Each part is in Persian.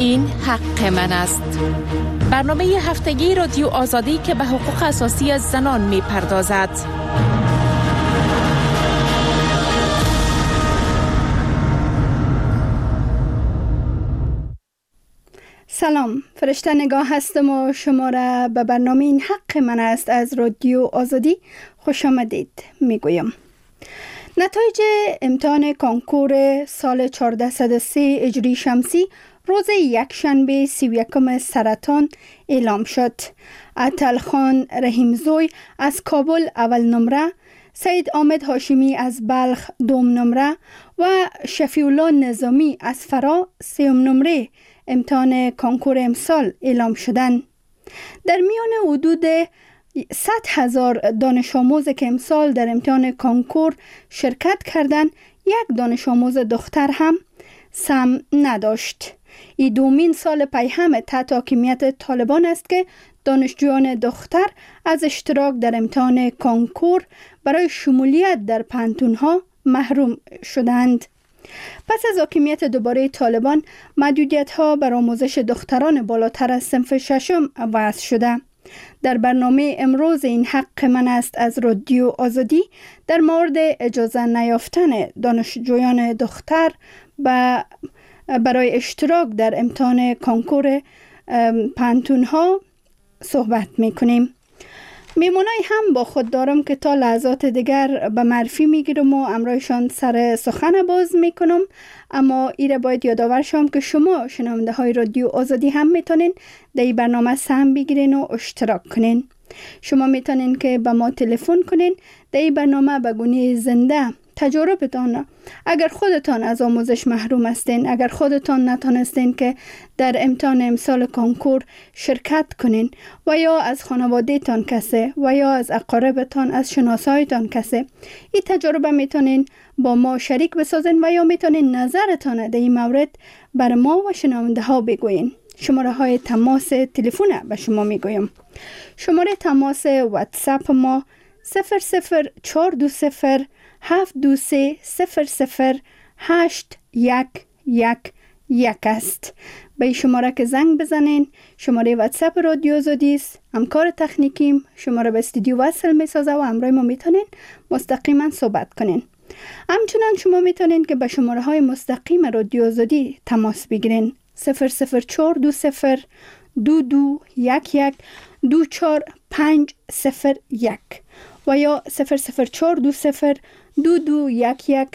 این حق من است. برنامه هفتگی رادیو آزادی که به حقوق اساسی زنان می پردازد. سلام، فرشته نگاه هستم و شما را به برنامه این حق من است از رادیو آزادی خوش آمدید میگویم. نتایج امتحان کنکور سال 1403 هجری شمسی روز یکشنبه 31 سرطان اعلام شد. عطلخان رحیمزوی از کابل اول نمره، سید آمد هاشمی از بلخ دوم نمره و شفیعالله نظامی از فرا سوم نمره امتحان کنکور امسال اعلام شدند. در میان حدود 100,000 دانش آموز که امسال در امتحان کنکور شرکت کردند، یک دانش آموز دختر هم سم نداشت. این دومین سال پیهم تحت حاکمیت طالبان است که دانشجویان دختر از اشتراک در امتحان کنکور برای شمولیت در پانتون‌ها محروم شدند. پس از حاکمیت دوباره طالبان، محدودیت‌ها بر آموزش دختران بالاتر از صنف ششم وضع شده. در برنامه امروز این حق من است از رادیو آزادی در مورد اجازه نیافتن دانشجویان دختر برای اشتراک در امتحان کنکور پانتون‌ها صحبت می‌کنیم. میمونای هم با خود دارم که تا لحظات دیگر به معرفی میگیرم و امرایشان سر سخن باز میکنم، اما ایره باید یادآور شم که شما شنونده های رادیو آزادی هم میتونین در این برنامه سهم بگیرین و اشتراک کنین. شما میتونین که به ما تلفن کنین در این برنامه به گونه زنده تجربتان، اگر خودتان از آموزش محروم هستین، اگر خودتان نتونستین که در امتحان امسال کنکور شرکت کنین و یا از خانوادهتان کسی و یا از اقاربتان، از شناسایتان کسی، این تجربه میتونین با ما شریک بسازین و یا میتونین نظرتان در این مورد بر ما و شنونده ها بگوین. شماره های تماس تلفن به شما میگویم. شماره تماس واتساپ ما 00420 723 008111 است. به این شماره که زنگ بزنین، شماره واتساپ رادیو آزادی است. همکار تکنیکیم شماره به استودیو وصل میسازه و همراه ما میتونین مستقیما صحبت کنین. همچنان شما میتونین که به شماره های مستقیم رادیو آزادی تماس بگیرین. 00420 2211 24501 و یا 00420 2211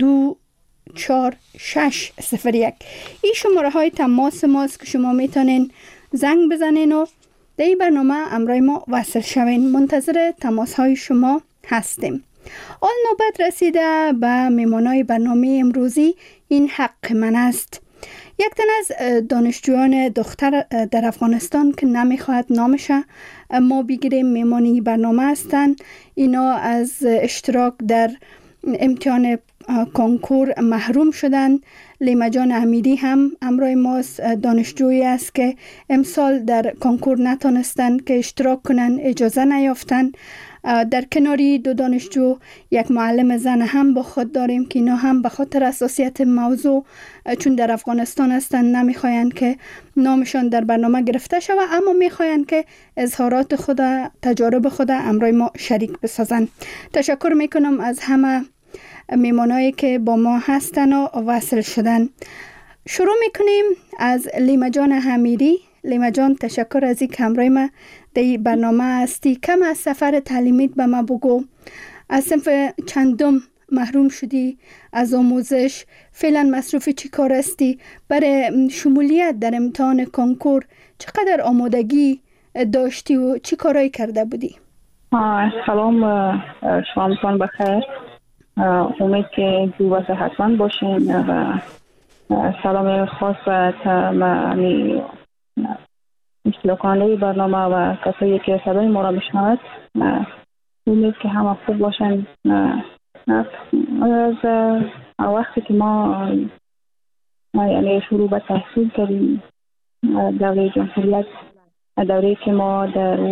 24601. این شماره های تماس ماست که شما میتونین زنگ بزنین و در این برنامه همراه ما وصل شوین. منتظر تماس های شما هستیم. آن نوبت رسیده به میمانای برنامه امروزی این حق من است. یک تن از دانشجویان دختر در افغانستان که نمیخواهد نامش ما بگیریم میمانی برنامه هستند. اینا از اشتراک در امتحان کنکور محروم شدند. لیما جان امیری هم همراه ماست، دانشجویی است که امسال در کنکور نتونستند که اشتراک کنن، اجازه نیافتن. در کناری دو دانشجو یک معلم زن هم با خود داریم که اینا هم به خاطر حساسیت موضوع چون در افغانستان هستند نمیخواین که نامشان در برنامه گرفته شود، اما میخواین که اظهارات خود، تجارب خود همراه ما شریک بسازن. تشکر میکنم از همه میمانایی که با ما هستن و وصل شدن. شروع میکنیم از لیما جان امیری. لیما جان، تشکر از این که همراه ما در این برنامه هستی. کم از سفر تعلیمیت به ما بگو. از صنف چندم محروم شدی از آموزش؟ فعلا مصروف چی کار هستی؟ برای شمولیت در امتحان کنکور چقدر آمادگی داشتی و چی کارایی کرده بودی؟ سلام، شامتان بخیر. امید که دو و صحتمند باشین و سلام خاص به اشتراکانه برنامه و کسایی که صدای ما را میشنوند. امید که همه خوب باشن. از وقتی که ما یعنی شروع به تحصیل کردیم، دوره جمهوریت، دوره که ما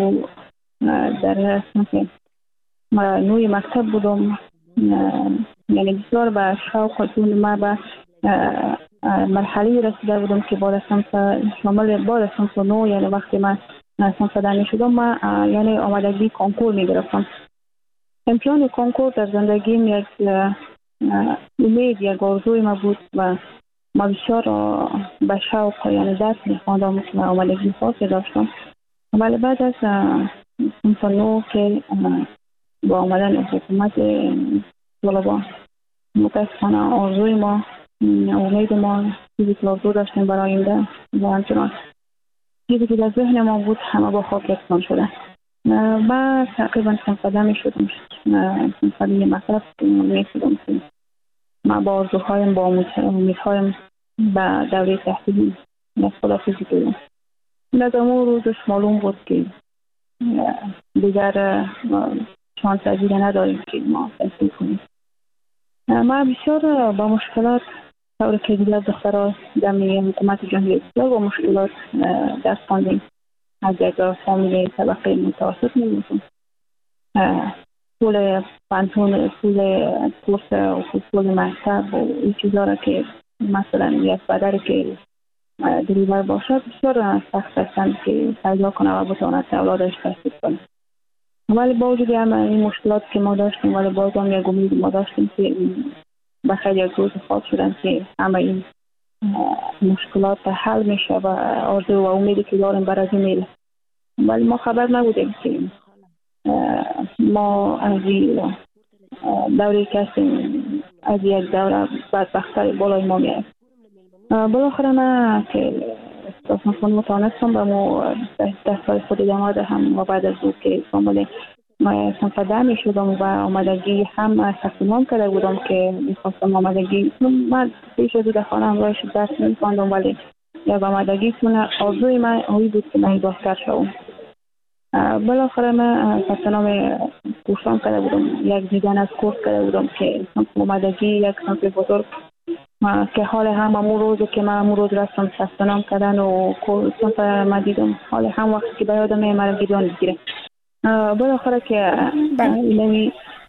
در نوی مکتب بودم، یعنی بسیار به شوق و جون ما به مرحله رسیده بودم که بعد از شامل بعد از صنف 9 یعنی وقتی من صنف 10 می شدم من یعنی آمادگی کنکور می گرفتم. امتحان کنکور در زندگیم یک امید، یک آرزوی ما بود و ما بسیار به شوق یعنی درس می خواندم و آمادگی خاصی داشتم. ولی بعد از صنف 9 که با آمدن حکومت طالبان متاسفانه آرزوی ما، امید ما، چیزی که آرزو داشتیم برای آینده و همچنان چیزی که در ذهن ما بود همه با خاک یکسان شده. بعد تقریبا صنف 10 می شدم، صنف 10 مطلب می شدم که ما با آرزوهایم با امیدهایم به دوره تحصیلی خداحافظی کردم. از اون روزش معلوم بود که دیگر شانس دیگه نداریم که ما تحصیل کنیم. ما بسیار با مشکلات طور که دیگر دخترها دمی حکومت جمهوری اسلامی با مشکلات دست خواندیم. از یک فامیل طبقه متوسط می‌بودیم. پول پانتون، پول کورس و پول مکتب و این چیزا را که مثلا یک پدر که دریور باشد بسیار سخت هستند که پیدا کنه و بتواند اولادش تحصیل کنه. ولی با وجود این مشکلات که ما داشتیم ولی باز هم یک امید ما داشتیم که بخیر یک روز خواهد شدن که همه این مشکلات حل میشه و آرزو و امیدی که داریم بر از این میره. ولی ما خبر نبودیم که ما از این دوره که هستیم از یک دوره بدبختری بالای ما میاد. بالاخره من که استاسنفون متانستم و ما دستای خود ادامه دهم و بعد از او که کامل صنف 10 می شدم و آمادگی هم ثبت نام کرده بودم که میخواستم آمادگی من پیش از او در خانه همراهش درس میخواندم ولی یک آمادگی کنه آرزوی من اوی بود که من دکتر شوم. بالاخره من ثبت نام کورسام کرده بودم، یک دیدن از کورس کرده بودم که آمادگی یک صنف بزرگ که حال هم امون روزی که من امون روز رفتم ثبت نام کردن و صنف ما دیدم حال هم وقتی که به یادم مرا گیدان میگیره. بالاخره که اینمی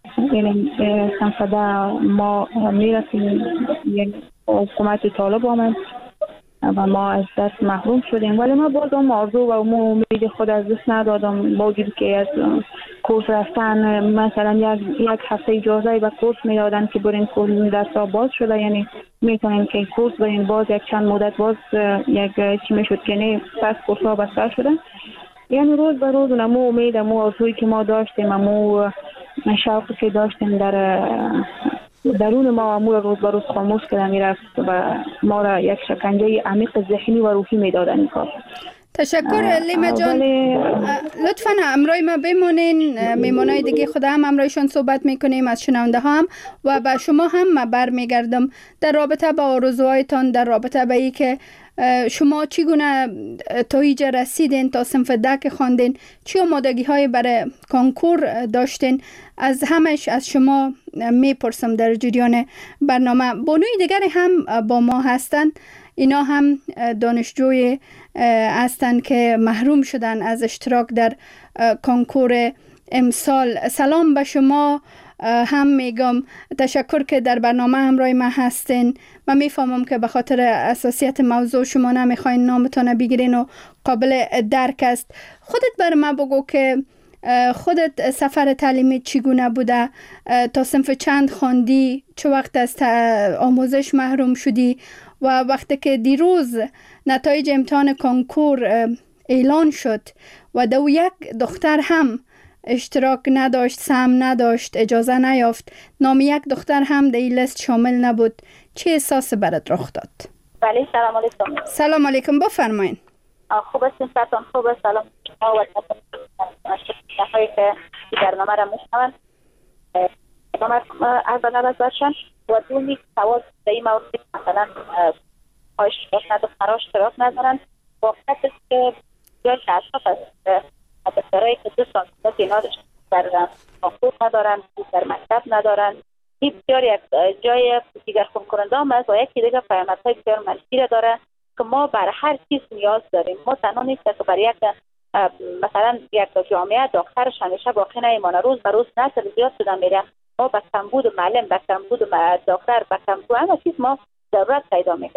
صنف 10 ما میرسیم یک حکومت طالب آمد و ما از دست محروم شدیم ولی ما بازم آرزو و امید خود از دست ندادم. با وجود که از کورس رفتن مثلا یک هفته اجازه به کورس میدادن که برین کورس درس‌ها باز شده یعنی میتونین که کورس برین باز یک چند مدت باز یک چی میشد که نه پس کورس‌ها بسته شده. یعنی روز به روز مو امید مو آرزویی که ما داشتیم مو شوقی که داشتیم در درون ما روز به روز خاموش کرده میرفت و ما را یک شکنجه عمیق ذهنی و روحی میدادن این کار. تشکر لیما جان. لطفاً همراه ما بمونین، میمونای دیگه خدا هم همراهشون صحبت میکنیم از شنونده ها هم و به شما هم برمیگردم در رابطه با آرزوهایتان، در رابطه با ای که شما چگونه تا اینجا رسیدین، تا صنف 10 که خواندین، چه آمادگی های برای کنکور داشتین، از همش از شما میپرسم در جریان برنامه. بانوی دیگری هم با ما هستن، اینا هم دانشجوی هستن که محروم شدن از اشتراک در کنکور امسال. سلام به شما هم میگم، تشکر که در برنامه همراه ما هستین. من میفهمم که به خاطر اساسیت موضوع شما نمیخواین نامتان بگیرین و قابل درک است. خودت بر ما بگو که خودت سفر تعلیمی چگونه بوده، تا صنف چند خواندی، چه وقت از آموزش محروم شدی و وقتی که دیروز نتایج امتحان کنکور اعلان شد و دو یک دختر هم اشتراک نداشت، سهم نداشت، اجازه نیافت، نام یک دختر هم در این لیست شامل نبود، چه احساسی برات رخ داد؟ بله سلام علیکم. سلام علیکم، بفرمایید. خوب هستین؟ سلام خوبه. سلام و هایی که برنامه را میشنون از نظر باشن و دونی سوال در این مورد مثلا دخترها اشتراک ندارن. واقعیت است که جای اشخاص هست دخترهایی که 2 سال اینا در کنکور ندارن، در مکتب ندارن، این بسیار یک جای دیگر خون کننده هم است و یکی دیگر پیامدهای بسیار منفی را داره که ما بر هر چیز نیاز داریم. ما تنها نیست که بر یک مثلا یک جامعه دخترش همیشه باقی نمیمانه، روز به روز نسل زیاد شده میره. ما به کمبود معلم، به کمبود دکتر، به کمبود همه چیز ما ضرورت پیدا میکنیم.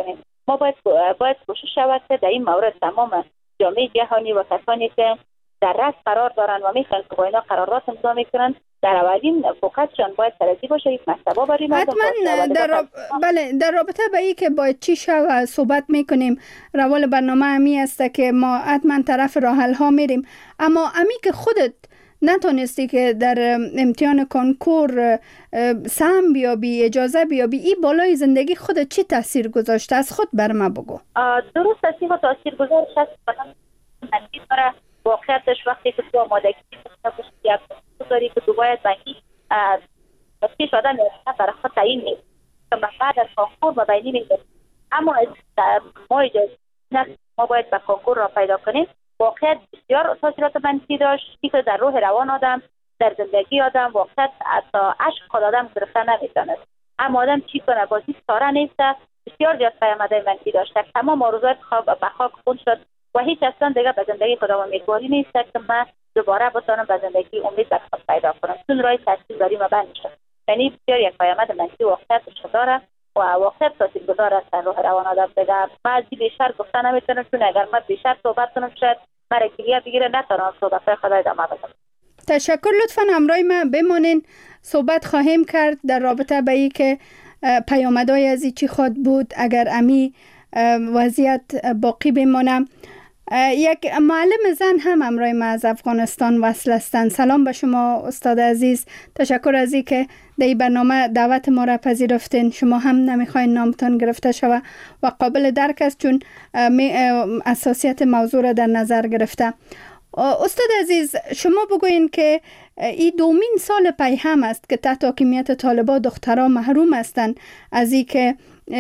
ما باید کوشش شود که در این مورد تمام جامعه جهانی و کسانی که در رأس قرار دارن و میخوان که با اینا قرارات امضا میکنن در اولین فوکسشان باید سرازی باشه. یک مکتبا برای مردم در رابطه به این که باید چی شود صحبت میکنیم. روال برنامه همی است که ما حتما طرف راه حل ها میریم، اما امی که خودت نتونستی که در امتحان کنکور سهم بیابی، اجازه بیابی، این بالای زندگی خودت چی تاثیر گذاشته؟ از خود بر ما بگو. درست است، این تاثیر گذاشت منفی داره. واقعیتش وقتی که تو آمادگی داری که تو باید بینی پیش آدم برای خود تعیین نیست که بعد از کنکور ما بینی میگه، اما ما اجازه ما باید به کنکور را پیدا کنیم. واقعیت بسیار تاثیرات منفی داشت که در روح روان آدم، در زندگی آدم واقعیت حتی عشق آدم گرفته نمیتونه. اما آدم چی کنه؟ بازی ساره نیسته. بسیار زیاد پیامدهای منفی داشت. تمام آرزوات به خاک خون شد و هیچ اصلا دیگه به زندگی خودم امیدواری نیست که من دوباره بتونم به زندگی امید به خود پیدا کنم، چون راه تاثیر برای ما بند شد. یعنی بسیار یک پیامد منفی واقعیتش داره و واقعیت تاثیرگذار است در روح روان آدم. دیگه بعضی بیشتر گفتن نمیتونم، چون اگر من بیشتر صحبت کنم شاید مرا گریه بگیره، نتونم صحبت خدا ادامه بدم. تشکر. لطفاً همراه ما بمانین، صحبت خواهیم کرد در رابطه به این که پیامدهای از این چی خواهد بود اگر امی وضعیت باقی بمانه. یک معلم زن هم همراه ما از افغانستان وصل هستند. سلام به شما استاد عزیز، تشکر از این که در این برنامه دعوت ما را پذیرفتین. شما هم نمیخواین نامتان گرفته شود و قابل درک است چون اساسیت موضوع را در نظر گرفته. استاد عزیز، شما بگوین که این دومین سال پی هم است که تحت حاکمیت طالبان دخترها محروم هستند از این که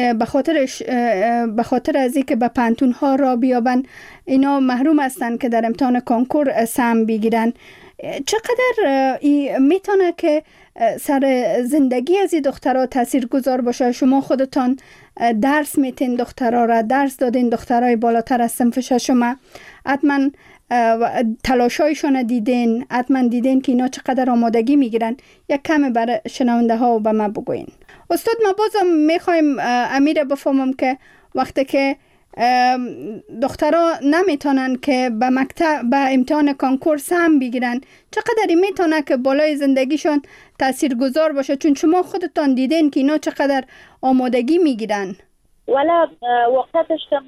به خاطر از این که به پانتون ها را بیابن، اینا محروم هستند که در امتحان کنکور سهم بگیرن. چقدر میتونه که سر زندگی از این دخترها تأثیر گذار باشه؟ شما خودتان درس میتین دخترها را، درس دادین دخترهای بالاتر از صنف ششم، حتما تلاشایشان دیدین، حتما دیدین که اینا چقدر آمادگی میگیرن. یک کم برای شنونده ها و به من بگوین. استاد، ما بازم میخوایم امیر بفهمم که وقتی که دخترها نمیتونن که به مکتب به امتحان کنکور سهم بگیرن، چقدر میتونه که بالای زندگیشون تأثیر گذار باشه؟ چون شما خودتان دیدین که اینا چقدر آمادگی میگیرن. والا وقتش که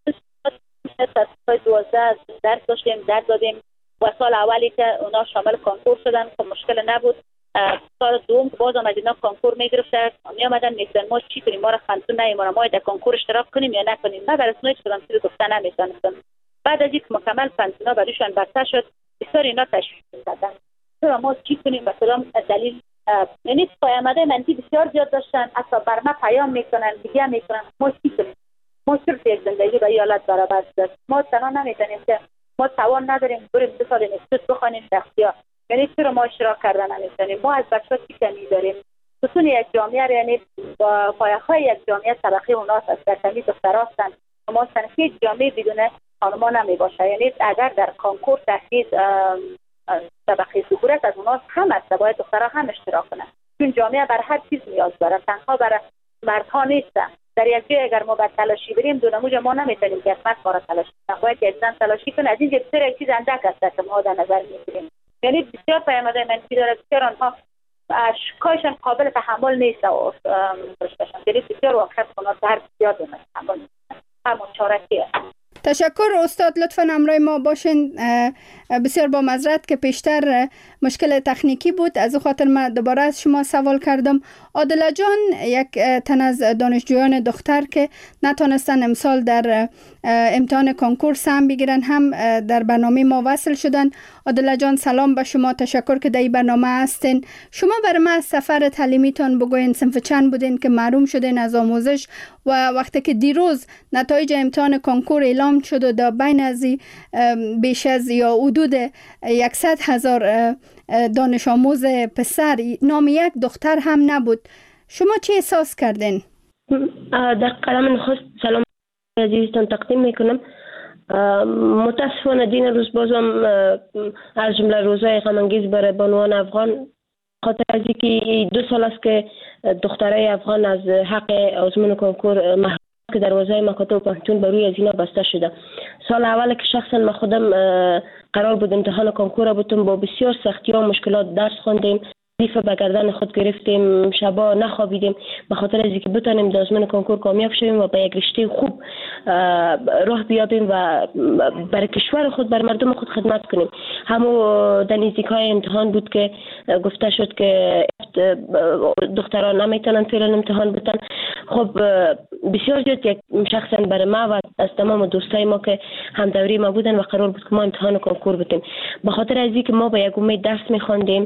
12 درس دادیم و سال اولی که اونا شامل کنکور شدن که مشکل نبود. سال دوم باز از اینا کنکور میگرفتن، می آمدن میگفتن ما چی کنیم، ما را خانتون نمیمونه، ما در کنکور اشتراک کنیم یا نکنیم. ما برای اسمش کدام چیزی گفتن نمیتونستم. بعد از اینکه مکمل خانتونا برایشان بسته شد، بسیار اینا تشویق کردن چرا ما چی کنیم به کدام دلیل. یعنی پیامدهای منفی بسیار زیاد داشتن. اصلا بر ما پیام میکنن، دیگه میکنن ما چی کنیم، ما صرف یک زندگی به حالت برابر است. ما تنها نمیتونیم که ما توان نداریم بریم 2 سال انستیتوت بخوانیم اختیار. یعنی چرا ما اشتراک کردن نمیتونیم؟ ما از بچه‌ها چی کمی داریم؟ ستون یک جامعه، یعنی با پایه‌های یک جامعه طبقه اوناست است، در کمی دخترها هستند. ما هیچ جامعه بدون خانم‌ها نمیباشه. یعنی اگر در کنکور تحصیل طبقه ذکورت از اوناست هم است، باید دخترها هم اشتراک کنند، چون جامعه بر هر چیز نیاز داره، تنها برای مردها نیست. در یک جای اگر ما باید تلاشی بریم، دو نموج ما نمیتونیم که مرد کار تلاشی کنه، باید یک زن تلاشی کنه. از این بسیار یک چیز اندک است که ما در نظر میگیریم. یعنی بسیار پیامدهای منفی داره، بسیار آنها اشکایشان قابل تحمل نیست و یعنی بسیار واقعیت کنات هر بسیار دونه تحمل نیست. همون چارکیه. تشکر استاد، لطفاً همراه ما باشین. بسیار با معذرت که پیشتر مشکل تکنیکی بود، از خاطر من دوباره از شما سوال کردم. عادله جان یک تن از دانشجویان دختر که نتونستن امسال در امتحان کنکور سهم بگیرن هم در برنامه ما وصل شدن. عادله جان سلام به شما، تشکر که در این برنامه هستین. شما برای ما از سفر تعلیمیتون بگوین، صنف چند بودین که محروم شدین از آموزش و وقتی که دیروز نتایج امتحان کنکور اعلام شد و در بین از بیش از یا حدود 100,000 دانش آموز پسر نام یک دختر هم نبود، شما چی احساس کردین؟ در قدم نخست سلام عزیزتان تقدیم میکنم. متاسفانه دین روز بازم از جمله روزهای غم‌انگیز برای بانوان افغان، خاطر از اینکه 2 سال است که دخترای افغان از حق آزمون کنکور محروم که دروازه مکاتب و پانتون بر روی از اینا بسته شده. سال اول که شخصا من خودم قرار بود امتحان کنکور بودم، با بسیار سختی ها مشکلات درس خواندیم، وظیفه به گردن خود گرفتیم، شبا نخوابیدیم به خاطر از اینکه بتونیم در آزمون کنکور کامیاب شویم و به یک رشته خوب راه بیابیم و برای کشور خود، بر مردم خود خدمت کنیم. همو در نزدیکای امتحان بود که گفته شد که دختران نمیتونن فعلا امتحان بدن. خب بسیار زیاد یک شخصا برای ما و از تمام دوستای ما که هم دوری ما بودن و قرار بود که ما امتحان کنکور بدیم، به خاطر از اینکه ما با یک امید درس می‌خواندیم،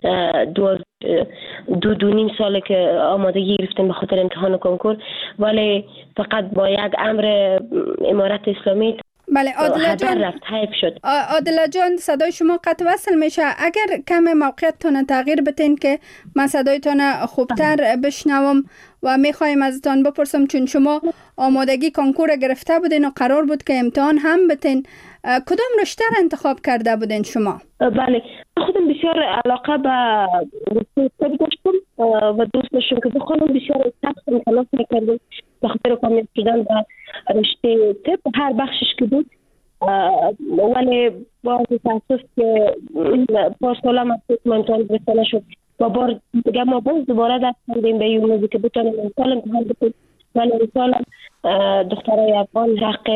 دو نیم ساله که آمادگی گرفتیم به خاطر امتحان کنکور، ولی فقط با یک امر امارت اسلامی بله عادله جان رفت حیف شد. عادله جان صدای شما قطع وصل میشه، اگر کم موقعیتتون تغییر بتین که من صدایتون خوبتر بشنوم و میخوایم ازتان بپرسم، چون شما آمادگی کنکور گرفته بودین و قرار بود که امتحان هم بتین، کدام رشته را انتخاب کرده بودین شما؟ بله خودم بسیار علاقه به طب داشتم و دوست داشتم که بخونم، بسیار سخت تلاش میکردم به خاطر کامیاب شدن به رشته طب هر بخشش که بود، ولی با تاسف که پارسالا امتحان گرفته نشد و بار دیگه ما باز دوباره دست خوندیم به این موضوع که بتونیم امسال امتحان بدیم، ولی امسال دخترای افغان حق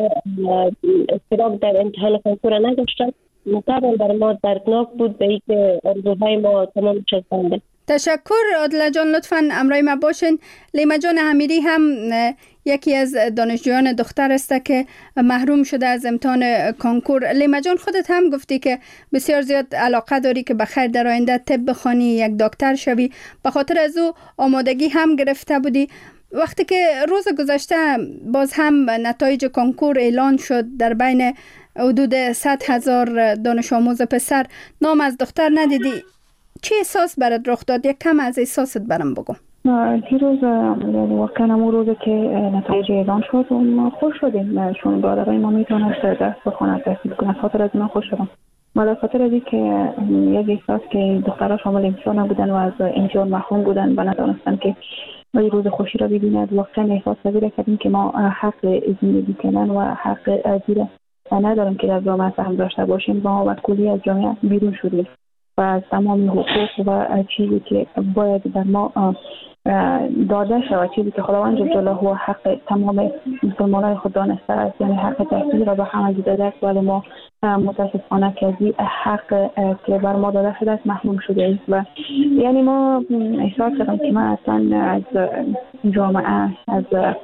اشتراک در امتحان کنکور نداشتن. طبعا برای ما دردناک بود به اینکه آرزوهای ما تمام شد. تشکر عادله جان، لطفاً امرای ما باشین. لیما جان حمیدی هم یکی از دانشجویان دختر است که محروم شده از امتحان کنکور. لیما جان خودت هم گفتی که بسیار زیاد علاقه داری که بخیر در آینده طب بخوانی، یک دکتر شوی، به خاطر از او آمادگی هم گرفته بودی. وقتی که روز گذشته باز هم نتایج کنکور اعلان شد، در بین حدود 100,000 دانش آموز پسر نام از دختر ندیدی، چه احساس برات رخ داد؟ یک کم از احساست برام بگو. دیروز واقعا اون روزی که نتایج اعلان شد ما خوش شدیم، چون برادرای ما میتونست درس بخونن، تحصیل کنن. خاطر از ما خوش شدم. ما در خاطر از اینکه یک احساس که دخترها شامل امتحان بودن و از امتحان محروم بودن و ندانستن که این روز خوشی را ببیند، واقعا احساس کردیم که ما حق زندگی کردن و حق زیر نداریم که از جامعه سهم داشته باشیم. ما و کلی از جامعه بیرون شدیم و از تمام حقوق و چیزی که باید در ما داده شود، چیزی که خداوند جل جلاله حق تمام مسلمانان خود دانسته است، یعنی حق تحصیل را به همه داده است، ولی ما متاسفانه که از این حق که بر ما داده شده است محروم شده ایم. و یعنی ما احساس کردم که من اصلا از جامعه، از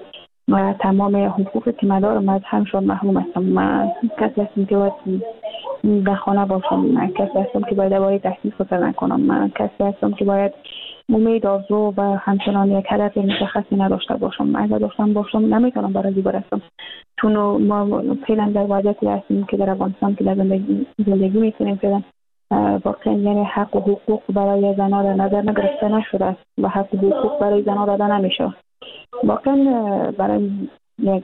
تمام حقوقی که من دارم از همشون محروم هستم. من کسی هستم که باید در خانه باشم، من کسی هستم که باید دوباره تحصیل خود نکنم، من کسی هستم که باید امید، آرزو و همچنان یک هدف مشخصی نداشته باشم. اگر داشتم باشم نمیتونم برای برسم، چون ما فعلا در وضعیتی هستیم که در افغانستان که در زندگی میکنیم فعلا واقعا یعنی حق و حقوق برای زنان در نظر نگرفته نشده است و حق و حقوق برای زنان داده نمیشه. واقعا برای یک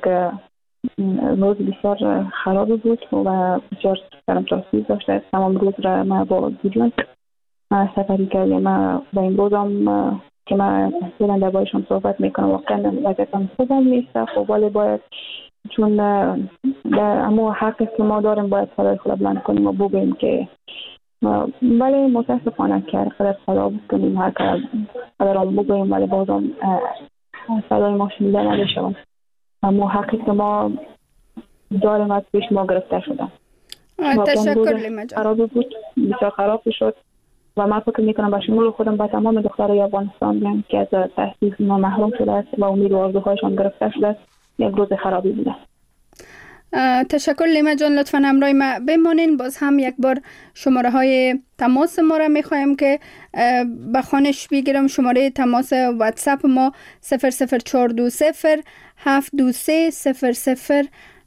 روز بسیار خراب بود و بسیار سرم تاثیر داشته. تمام روز را ما با دیدن سفری کردیم. ما با این روزم که من اصلا در بایشان صحبت میکنم واقعا وضعیتم خوبم نیست. خب ولی باید، چون در اما حقی که ما داریم باید صدای خدا بلند کنیم و بگوییم که ولی متاسفانه که قدر صدا بکنیم، هر قدر هم بگوییم ولی بازم صدای ما شنیده نمیشود. اما حقی که ما داریم از پیش ما گرفته شده. تشکر لیما جان. خراب بود، بسیار خراب شد و من فکر میکنم با شمول خودم با تمام دخترای افغانستان که از تحصیل ما محروم شده است و امید و آرزوهایشان گرفته شده است، یک روز خرابی بوده. تشکر لیما جان، لطفاً همراه ما بمانین. باز هم یک بار شماره های تماس ما را میخوایم که بخوانش بگیرم. شماره تماس واتساپ ما 00420 723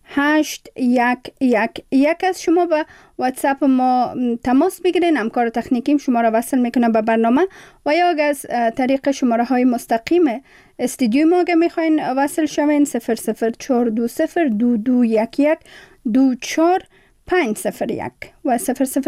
00811 از شما به واتساپ ما تماس بگیرین، همکار تکنیکیم شما را وصل میکنه به برنامه، و یا از طریق شماره های مستقیم استودیو ما اگه میخواین وصل شوین 00420 2211 24 501 و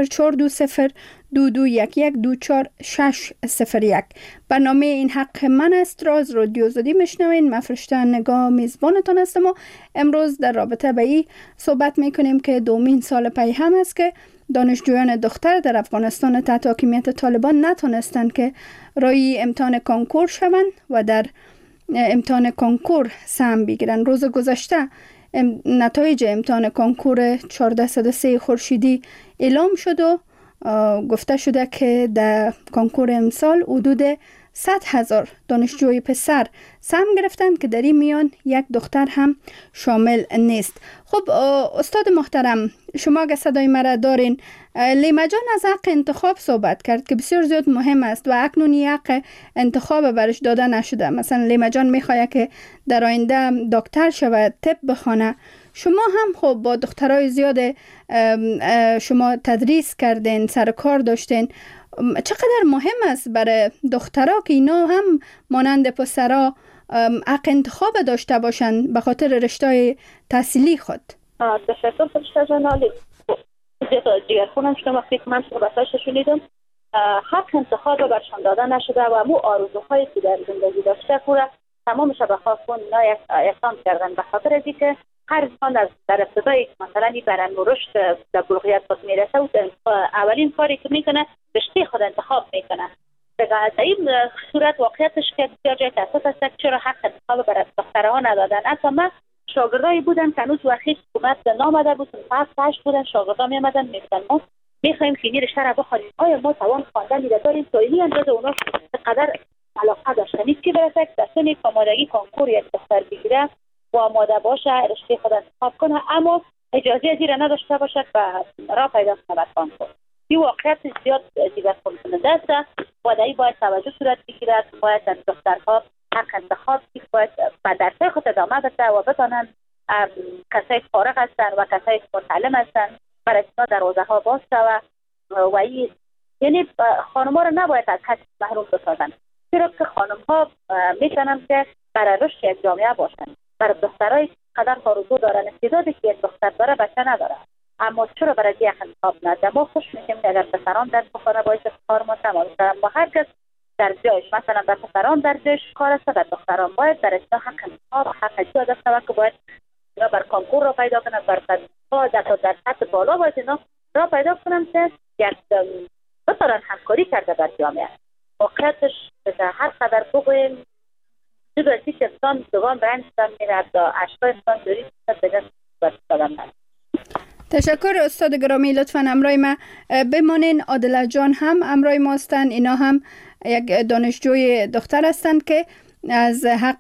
00420221124601. برنامه این حق من است را از رادیو آزادی میشنوین. من فرشته نگاه میزبانتان هستم و امروز در رابطه به این صحبت میکنیم که دومین سال پی هم است که دانشجویان دختر در افغانستان تحت حاکمیت طالبان نتونستند که رای امتحان کنکور شوند و در امتحان کنکور سهم بگیرن. روز گذشته نتایج امتحان کنکور 1403 خورشیدی اعلام شد و گفته شده که در کنکور امسال حدود 100,000 دانشجوی پسر سهم گرفتند که در این میان یک دختر هم شامل نیست. خب استاد محترم، شما اگه صدای مرا دارین، لیما جان از حق انتخاب صحبت کرد که بسیار زیاد مهم است و اکنون حق انتخاب برش داده نشده. مثلا لیما جان میخواد که در آینده دکتر شود، طب بخونه. شما هم خب با دخترای زیاد شما تدریس کردین، سر کار داشتین. چقدر مهم است برای دخترها که اینا هم مانند پسرها حق انتخاب داشته باشند به خاطر رشته تحصیلی خود؟ تشکر فرشته جان. عالی. دیگر خونم شما وقتی که من صحبتاش شنیدم، حق انتخاب برشان داده نشده و مو آرزوهایی که در زندگی داشته پورا تمامش به خاک اینا اقدام کردن. به خاطر از اینکه هر انسان از در ابتدای مثلا برن رشد در بلوغیت خود میرسه و اولین کاری که میکنه رشته خود انتخاب میکنه. در این صورت واقعیتش که بسیار جای تاسف است که چرا حق انتخاب برای دخترها ندادن. اصلا من شاگردایی بودن که هنوز وقتی حکومت نامده بود، 7-8 بودن شاگردا میامدن میگفتن ما میخوایم که این رشته را بخونیم، آیا ما توان خواندن را داریم؟ تا این اندازه اونا چقدر علاقه داشتن که برسه که در سن آمادگی کنکور یک دختر بگیره و آماده باشه رشته خود انتخاب کنه، اما اجازه از این را نداشته باشد و راه پیدا کنه به کنکور. این واقعیت زیاد دیگر کننده است و در این باید توجه صورت بگیرد. باید از دخترها حق انتخاب باید به درسای خود ادامه بده و بتانند کسایی فارغ هستند و کسایی متعلم هستند برای اینا دروازه ها باز شود و این یعنی خانم ها را نباید از حق محروم بسازند، چرا که خانم ها میتونن که برای رشد یک جامعه باشند. برای دخترای قدر آرزو دارن، استعدادی که یک دختر داره بچه نداره، اما چرا برای یک انتخاب نده؟ ما خوش میشیم که اگر پسران درس بخونه باعث کار ما تمام شد. ما هر کس در جایش، مثلا در پسران در جایش کار است، در دختران باید در اجرا حق انتخاب حق اجرا داشته و که باید اینا بر کنکور را پیدا کنند، بر در سطح بالا باید اینا را پیدا کنند که یک بتارن همکاری کرده در جامعه. واقعیتش هر قدر بگوییم جدا از اینکه انسان دوام به انسان میرد و اشکال انسان دوری بگه برستادن. تشکر استاد گرامی، لطفاً همراه ما بمانین. عادله جان هم همراه ما هستند. اینا هم یک دانشجوی دختر هستند که از حق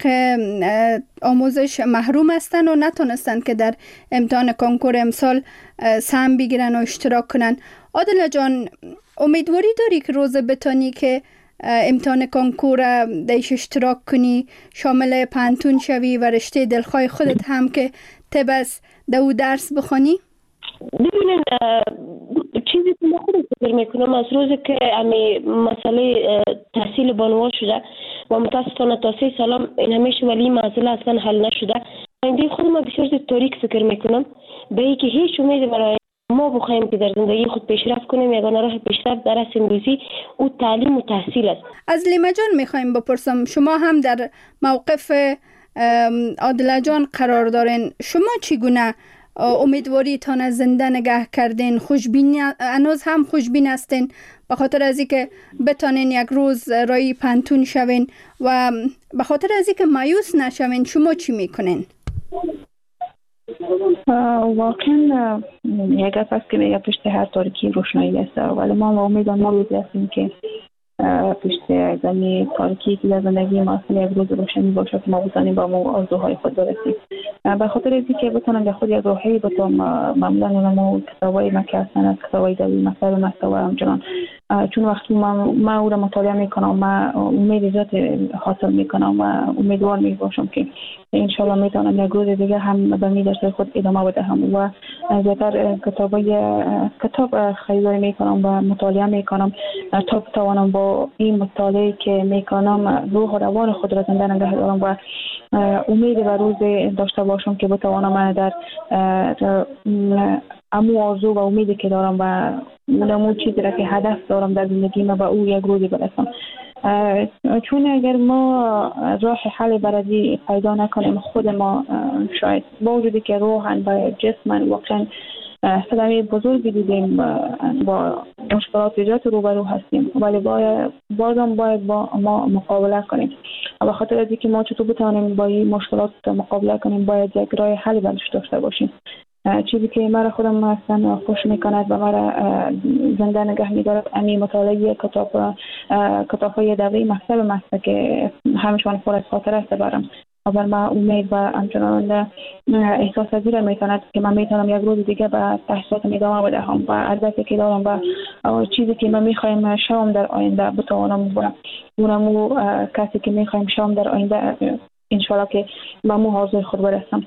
آموزش محروم هستند و نتونستند که در امتحان کنکور امسال سهم بگیرن و اشتراک کنن. عادله جان، امیدواری داری که روز بتانی که امتحان کنکور دیش اشتراک کنی، شامل پانتون شوی و رشته دلخواه خودت هم که طب است دو درس بخونی؟ ببینید چیزی که من خودم فکر میکنم از روزی که امی مسئله تحصیل بانوان شده و متاسفانه تا 3 سال این همیشه ولی مسئله اصلا حل نشده، آینده خودم بسیار زیاد تاریک فکر میکنم به اینکه هیچ امید برای ما بخوایم که در زندگی خود پیشرفت کنیم. یگانه راه پیشرفت در اصل امروزی او تعلیم و تحصیل است. از لیما جان میخوایم بپرسم، شما هم در موقف عادله جان قرار دارین، شما چگونه امیدواری تان از زنده نگه کردین؟ خوشبین هنوز هم خوشبین هستین به خاطر از اینکه بتانین یک روز رای پانتون شوین و به خاطر از اینکه مایوس نشوین شما چی میکنین؟ واقعا یک گپ است که میگه پشت هر تاریکی روشنایی است، ولی ما امیدواریم ما روزی هستیم که پشت زمین تاریکی که در زندگی ما یک روز روشنی باشه که ما بتانیم با ما آرزوهای خود برسیم. به خاطر از اینکه بتونم در خود یک راهی بتونم معمولا ما کتابای مکه هستن از کتابای دلیل مکتب محتوا همچنان، چون وقتی ما او را مطالعه میکنم ما امید زیاد حاصل میکنم و امیدوار میباشم که انشالله میتونم یک روز دیگه هم به می درس خود ادامه بدهم و زیادتر کتاب خریداری میکنم و مطالعه میکنم تا بتوانم با این مطالعه که میکنم روح و روان خود را زنده نگه دارم و امید و روز داشته باشم که بتوانم در امو آرزو و امیدی که دارم و اونمو چیزی را که هدف دارم در زندگیم و او یک روزی برسم. چون اگر ما راه حل برای پیدا نکنیم خود ما شاید با وجودی که روحاً و جسماً واقعاً صدمه بزرگی دیدیم با مشکلات ایجاد روبرو هستیم، ولی بازم باید با ما مقابله کنیم. و خاطر از اینکه ما چطور بتوانیم با این مشکلات مقابله کنیم باید یک راه حل برش داشته باشیم. چیزی که مرا خودم اصلا خوش میکند و مرا زنده نگه میدارد امی مطالعه کتاب‌های دوره مکتب است که همشان پر از خاطره است برام. اول ما امید و همچنان احساس از این میتواند که من میتونم یک روز دیگه به تحصیلاتم ادامه بدهم و هدفی که دارم و چیزی که من میخوایم شوم در آینده بتوانم اونمو کسی که میخوایم شوم در آینده انشالله که به مو حاضر خود برسم.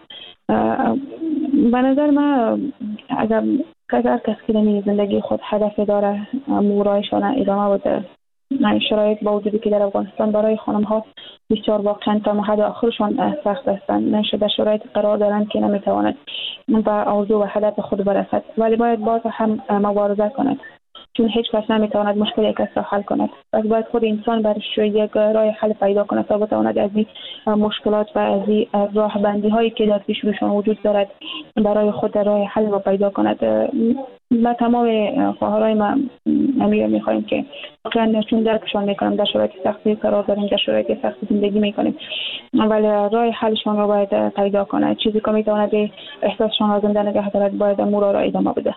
به نظر من اگر کسی که در زندگی خود هدف داره مورایشان ادامه بده، شرایط با وجودی که در افغانستان برای خانم ها بسیار واقعا تا حد آخرشان سخت هستند، نشه در شرایط قرار دارند که نمیتواند به آرزو و هدف خود برسد، ولی باید باز هم مبارزه کند، چون هیچ کس نمیتواند مشکل یک کس را حل کند. پس باید خود انسان برش یک راه حل پیدا کند تا بتواند از این مشکلات و از این راه بندی هایی که در پیش روشان وجود دارد برای خود راه حل را پیدا کند. ما تمام خواهرای ما میخوایم که واقعا چون درکشان میکنم در شرایط سختی قرار داریم، در شرایط سختی زندگی میکنیم، ولی راه حلشان را باید پیدا کنه. چیزی که میتواند احساسشان را زنده نگه دارد باید امور را ادامه بده.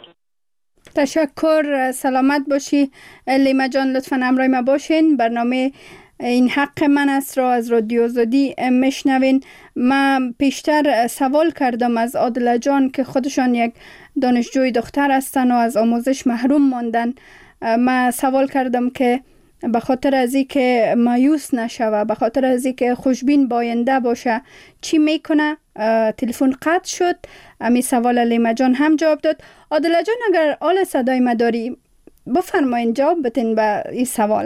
تشکر، سلامت باشی لیما جان. لطفاً همراه ما باشین. برنامه این حق من است را از رادیو آزادی میشنوین. من پیشتر سوال کردم از عادله جان که خودشان یک دانشجوی دختر هستن و از آموزش محروم ماندن. من سوال کردم که به خاطر از این که مایوس نشوه، به خاطر از این که خوشبین باینده باشه چی میکنه؟ تلفن قطع شد. امی سوال لیما جان هم جواب داد. عادله جان اگر آل صدای ما داری بفرمایین جواب بتین به این سوال.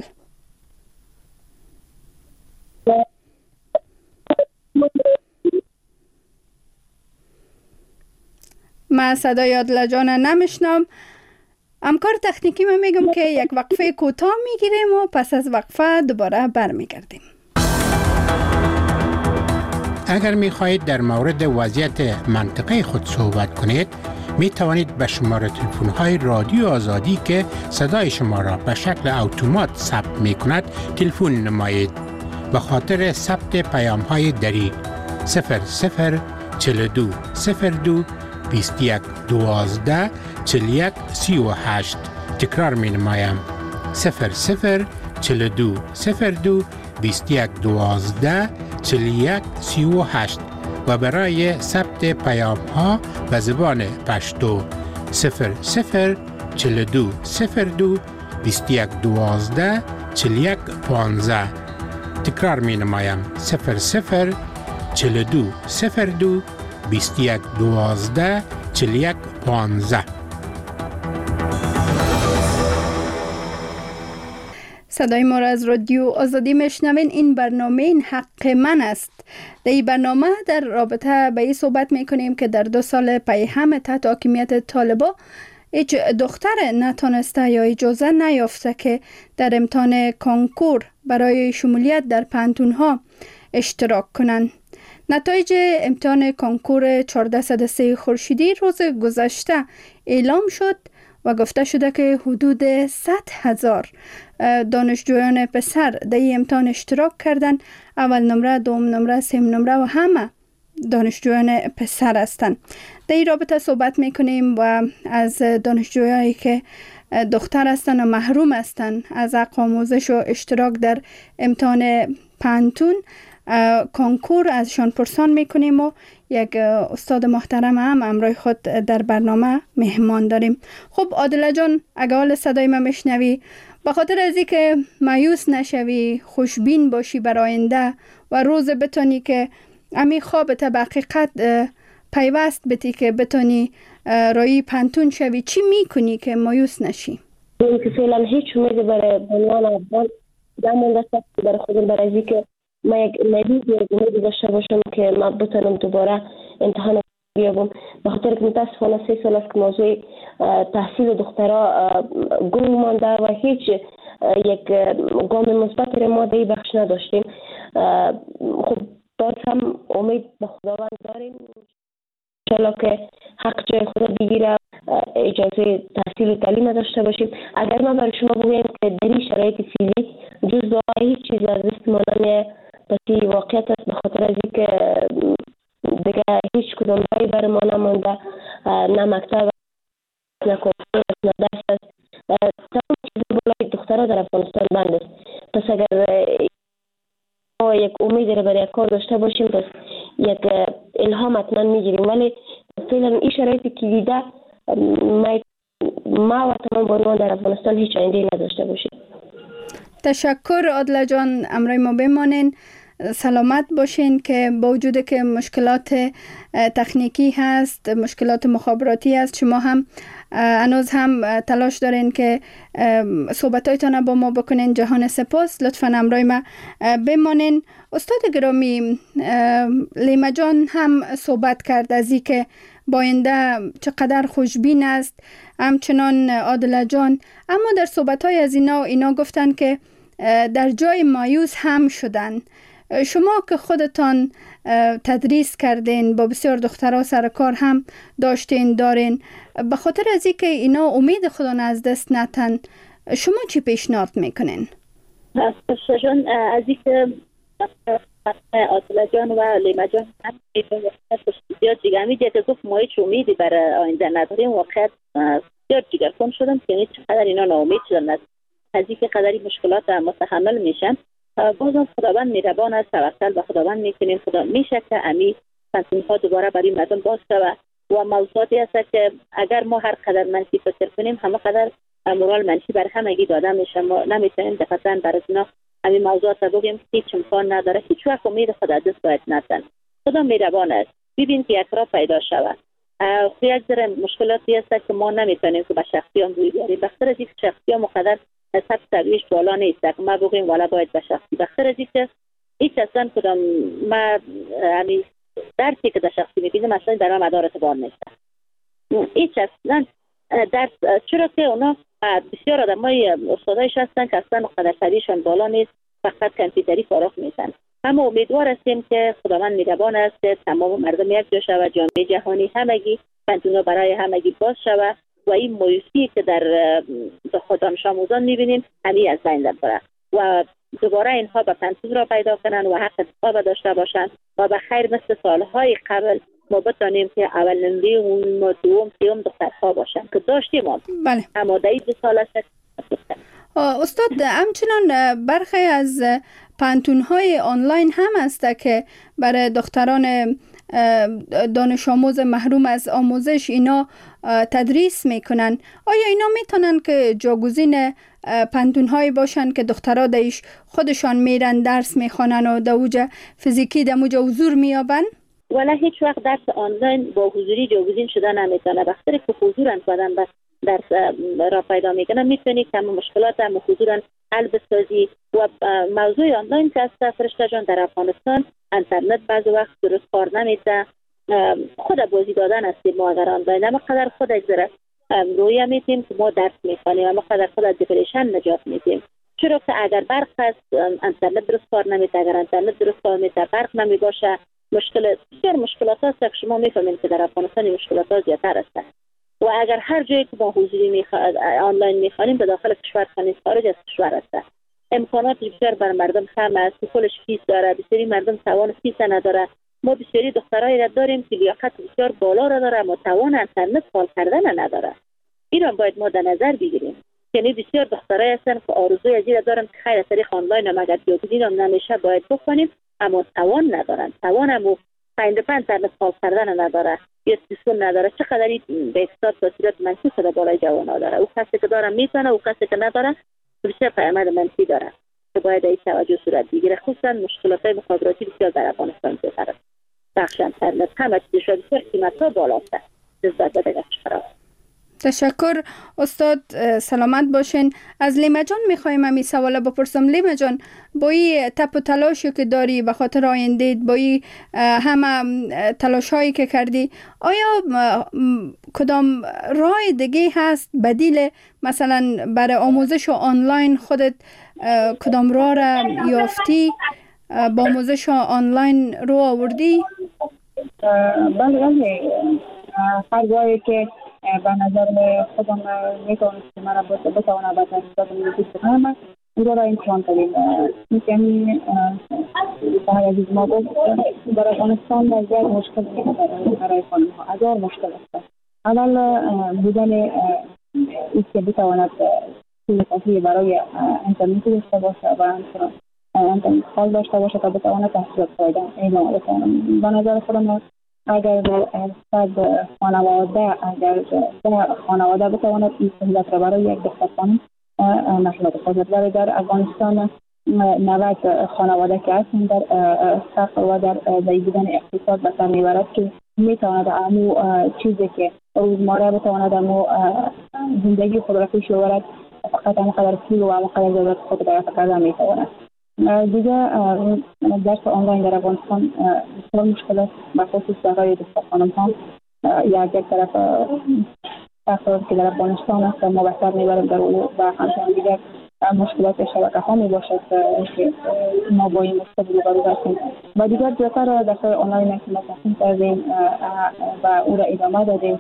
من صدای عادله جان نمیشنم. همکار تکنیکی من میگم که یک وقفه کوتاه میگیریم و پس از وقفه دوباره برمیگردیم. اگر میخواهید در مورد وضعیت منطقه خود صحبت کنید می توانید به شماره تلفن های رادیو آزادی که صدای شما را به شکل اتومات ثبت می کند تلفن نمایید. به خاطر ثبت پیام های دری 0042 02 21 12 41 38. تکرار می نمایم 0042 02 21 12 41 38 و برای ثبت پیام ها به زبان پشتو 0042 02 21 12 41 15. تکرار می نمایم 0042 02 21 12 41 15. صدای ما را از رادیو آزادی میشنوین. این برنامه این حق من است. در این برنامه در رابطه به این صحبت میکنیم که در 2 سال پی هم تحت حاکمیت طالبا هیچ دختر نتانسته یا اجازه نیافته که در امتحان کنکور برای شمولیت در پانتون‌ها اشتراک کنند. نتایج امتحان کنکور 1403 خورشیدی روز گذشته اعلام شد و گفته شده که حدود 100,000 دانشجویان پسر در این امتحان اشتراک کردند. اول نمره، دوم نمره، سوم نمره و همه دانشجویان پسر هستند. در این رابطه صحبت میکنیم و از دانشجویانی که دختر هستند و محروم هستند از حق آموزش و اشتراک در امتحان پانتون کنکور ازشان پرسان میکنیم و یک استاد محترم هم همراه خود در برنامه مهمان داریم. خب عادله جان، اگه حال صدای من میشنوی، به خاطر از اینکه مایوس نشوی، خوشبین باشی بر آینده و روز بتونی که امی خوابت به حقیقت پیوست بتی که بتونی رای پانتون شوی، چی میکنی که مایوس نشی؟ که فعلا هیچ امیدی برای بنیان افغان نمونده است برای خودم، برای اینکه ما یک امید داشته باشم که ما بتونم دوباره امتحان بیابم. به خاطر که متاسفانه 3 سال است که موضوع تحصیل دخترها گم مانده و هیچ یک گام مثبت ما در این بخش نداشتیم. خب باز هم امید به خداوند داریم انشالله که حق جای خدا بگیره، اجازه تحصیل و تعلیم داشته باشیم. اگر ما برای شما بگویم که در این شرایط فعلی جز دعا هیچ چیز از دست ما نمیه، پس واقعیت است. به خاطر از اینکه دیگه هیچ کدام رای برای ما نمانده، نه مکتب نه کنکور نه درس است، تمام چیز بالای دخترها در افغانستان بند است. پس اگر ما یک امید را برای کار داشته باشیم پس یک الهام حتما میگیریم، ولی فعلا این شرایطی که دیده ما و تمام بانوان در افغانستان هیچ آینده نداشته باشیم. تشکر عادله جان، امرای ما بمانین، سلامت باشین که با وجود که مشکلات تکنیکی هست، مشکلات مخابراتی هست، شما هم هنوز هم تلاش دارین که صحبتایتان با ما بکنین. جهان سپاس، لطفاً امرای ما بمانین. استاد گرامی، لیما جان هم صحبت کرد از این که باینده چقدر خوشبین است، همچنان عادله جان، اما در صحبت‌های از اینا گفتن که در جای مایوس هم شدن. شما که خودتان تدریس کردین، با بسیار دخترها سر کار هم دارین، به خاطر از این که اینا امید خدا از دست نتن، شما چی پیشنهاد میکنین؟ جان از این که عادله جان و لیما جان هم بسیار جگرمی که گفت ما هیچ امیدی برای آینده نداریم، واقعا بسیار جگرخون شدم که چقدر اینا ناامید شدن از این که قدری مشکلات متحمل میشن. بازم خداوند مهربان است، توکل به خداوند میکنیم، خدا میشه که امی پنتونها دوباره برای مردم باز شود و موضوعاتی هست که اگر ما هر قدر منفی فکر کنیم همه قدر مورال منفی بر همگی داده میشه. ما نمیتونیم دقیقاً برای اینا همین موضوعات رو بگیم هیچ امکان نداره، هیچ وقت امید خدا دست باید نزن. خدا مهربان است، ببین که یک راه پیدا شود. یک ذره مشکلاتی هست که ما نمیتونیم که به شخصیان روی بیاریم، بخاطر از اینکه شخصیان مقدر سب سویش بالا نیست که ما بگیم والا باید به شخصی، بخاطر از اینکه هیچ اصلا کدام ما همین درسی که در شخصی میبینیم اصلا در مدار اعتبار نیست. هیچ اصلا درس، چرا که اونا بسیار آدمای استادایش هستن که اصلا مقدر سویشان بالا نیست، فقط کامپیوتری فارغ میشن. اما امیدوار هستیم که خداوند مهربان است که تمام مردم یک جا شود، جامعه جهانی همگی پنتونا برای همگی باز شود و این مایوسی که در دانش آموزان میبینیم همین از بین بره و دوباره اینها به پنتون را پیدا کنن و حق انتخاب داشته باشند و به خیر مثل سالهای قبل ما بتانیم که اول نمره و دوم سوم دخترها باشن که داشتیم. بله. اما در این 2 سال است. استاد، همچنان برخی از پنتون‌های آنلاین هم است که برای دختران دانش آموز محروم از آموزش اینا تدریس میکنن. آیا اینا میتونن که جاگزین پنتون‌هایی باشن که دخترها دیش خودشان میرن درس میخوانن و دوجه فیزیکی دموجه حضور میابن؟ ولی هیچ وقت درس آنلاین با حضوری جاگزین شده نمیتونه. بخاطر که حضورن کردن بس درس را پیدا میکنن، میتونی که مشکلات هم حضورن حل بسازی. و موضوع آنلاین که است فرشته جان در افغانستان اینترنت بعض وقت درست کار نمیده، خود بازی دادن است. ما اگر آنلاین اما قدر خود اجزره رویه میتیم که ما درس میخوانیم، اما قدر خود از دیپریشن نجات میدیم. چرا که اگر برق هست اینترنت درست کار نمیده، اگر اینترنت درست کار نمیده برق نمی باشه، بسیار مشکلات هست که شما میفهمید که در افغانستان مشکلات ها زیادتر است. و اگر هر جایی که با حضوری آنلاین میخوانیم به داخل کشور خارج از کشور است، امکانات بسیار بر مردم کم است، پولش فیس داره، بسیاری مردم توان فیس نداره. ما بسیاری دخترایی را داریم که لیاقت بسیار بالا را داره اما توان اینترنت فعال کردن نداره. این را باید ما در نظر بگیریم. یعنی بسیار دخترایی هستن که آرزوی از این دارن که خیر از طریق آنلاین هم اگر جاگزین هم نمیشه باید بکنیم، اما توان ندارن. توان هم 5 اینترنت فعال کردن نداره، یا تلفن نداره. چقدر این به اقتصاد تاثیرات منفی شده بالای جوان‌ها داره. او کسی که داره میتونه، او کسی که نداره بسیار پیامد منفی داره که باید این توجه صورت بگیره. خصوصا مشکلات مخابراتی بسیار در افغانستان زیاد است. بخش اینترنت همه چیزش بسیار قیمت‌ها بالاست نسبت به دیگر کشورها. تشکر استاد، سلامت باشین. از لیما جان میخوایم همین سوال بپرسم. لیما جان، با این تپ و تلاشی که داری به خاطر آینده، با این همه تلاش هایی که کردی، آیا کدام راه دیگه هست بدیل مثلا برای آموزش آنلاین؟ خودت کدام راه را یافتی با آموزش آنلاین رو آوردی؟ بله، هر جایی که به نظر خودم میتونست که من بتوانم به تحصیلات میزیست کنم، او را امتحان کردیم. یعنی برای عزیز ما بود در افغانستان یک مشکل برای خانم ها، هزار مشکل است. اول بودن ایست که بتواند پول کافی برای اینترنتی داشته باشه و اینترنت خال داشته باشه تا بتواند تحصیلات ادامه بکنم. به نظر خودم اگر صد خانواده بتواند این سهولت را برای یک دختر خانم نشود خواهد، ولی در افغانستان 90 خانواده که هستند در فقر و در ضعیف بودن اقتصاد به سر میبرد که میتواند امو چیزی که روزمره بتواند امو زندگی خود را پیش ببرد فقط امو قدر پول و امو قدر دولت خود را فقط میتواند. دیگه درس آنلاین در افغانستان بسیار مشکل است، بخصوص برای دختر خانم ها. یک طرف فقر که در افغانستان است ما بهتر میبریم در او و همچنین دیگر مشکلات شبکه ها می باشد که ما با این مشکل روبرو هستیم. و دیگر زیادتر درس‌های آنلاین که ما تصمیم کردیم و او را ادامه دادیم.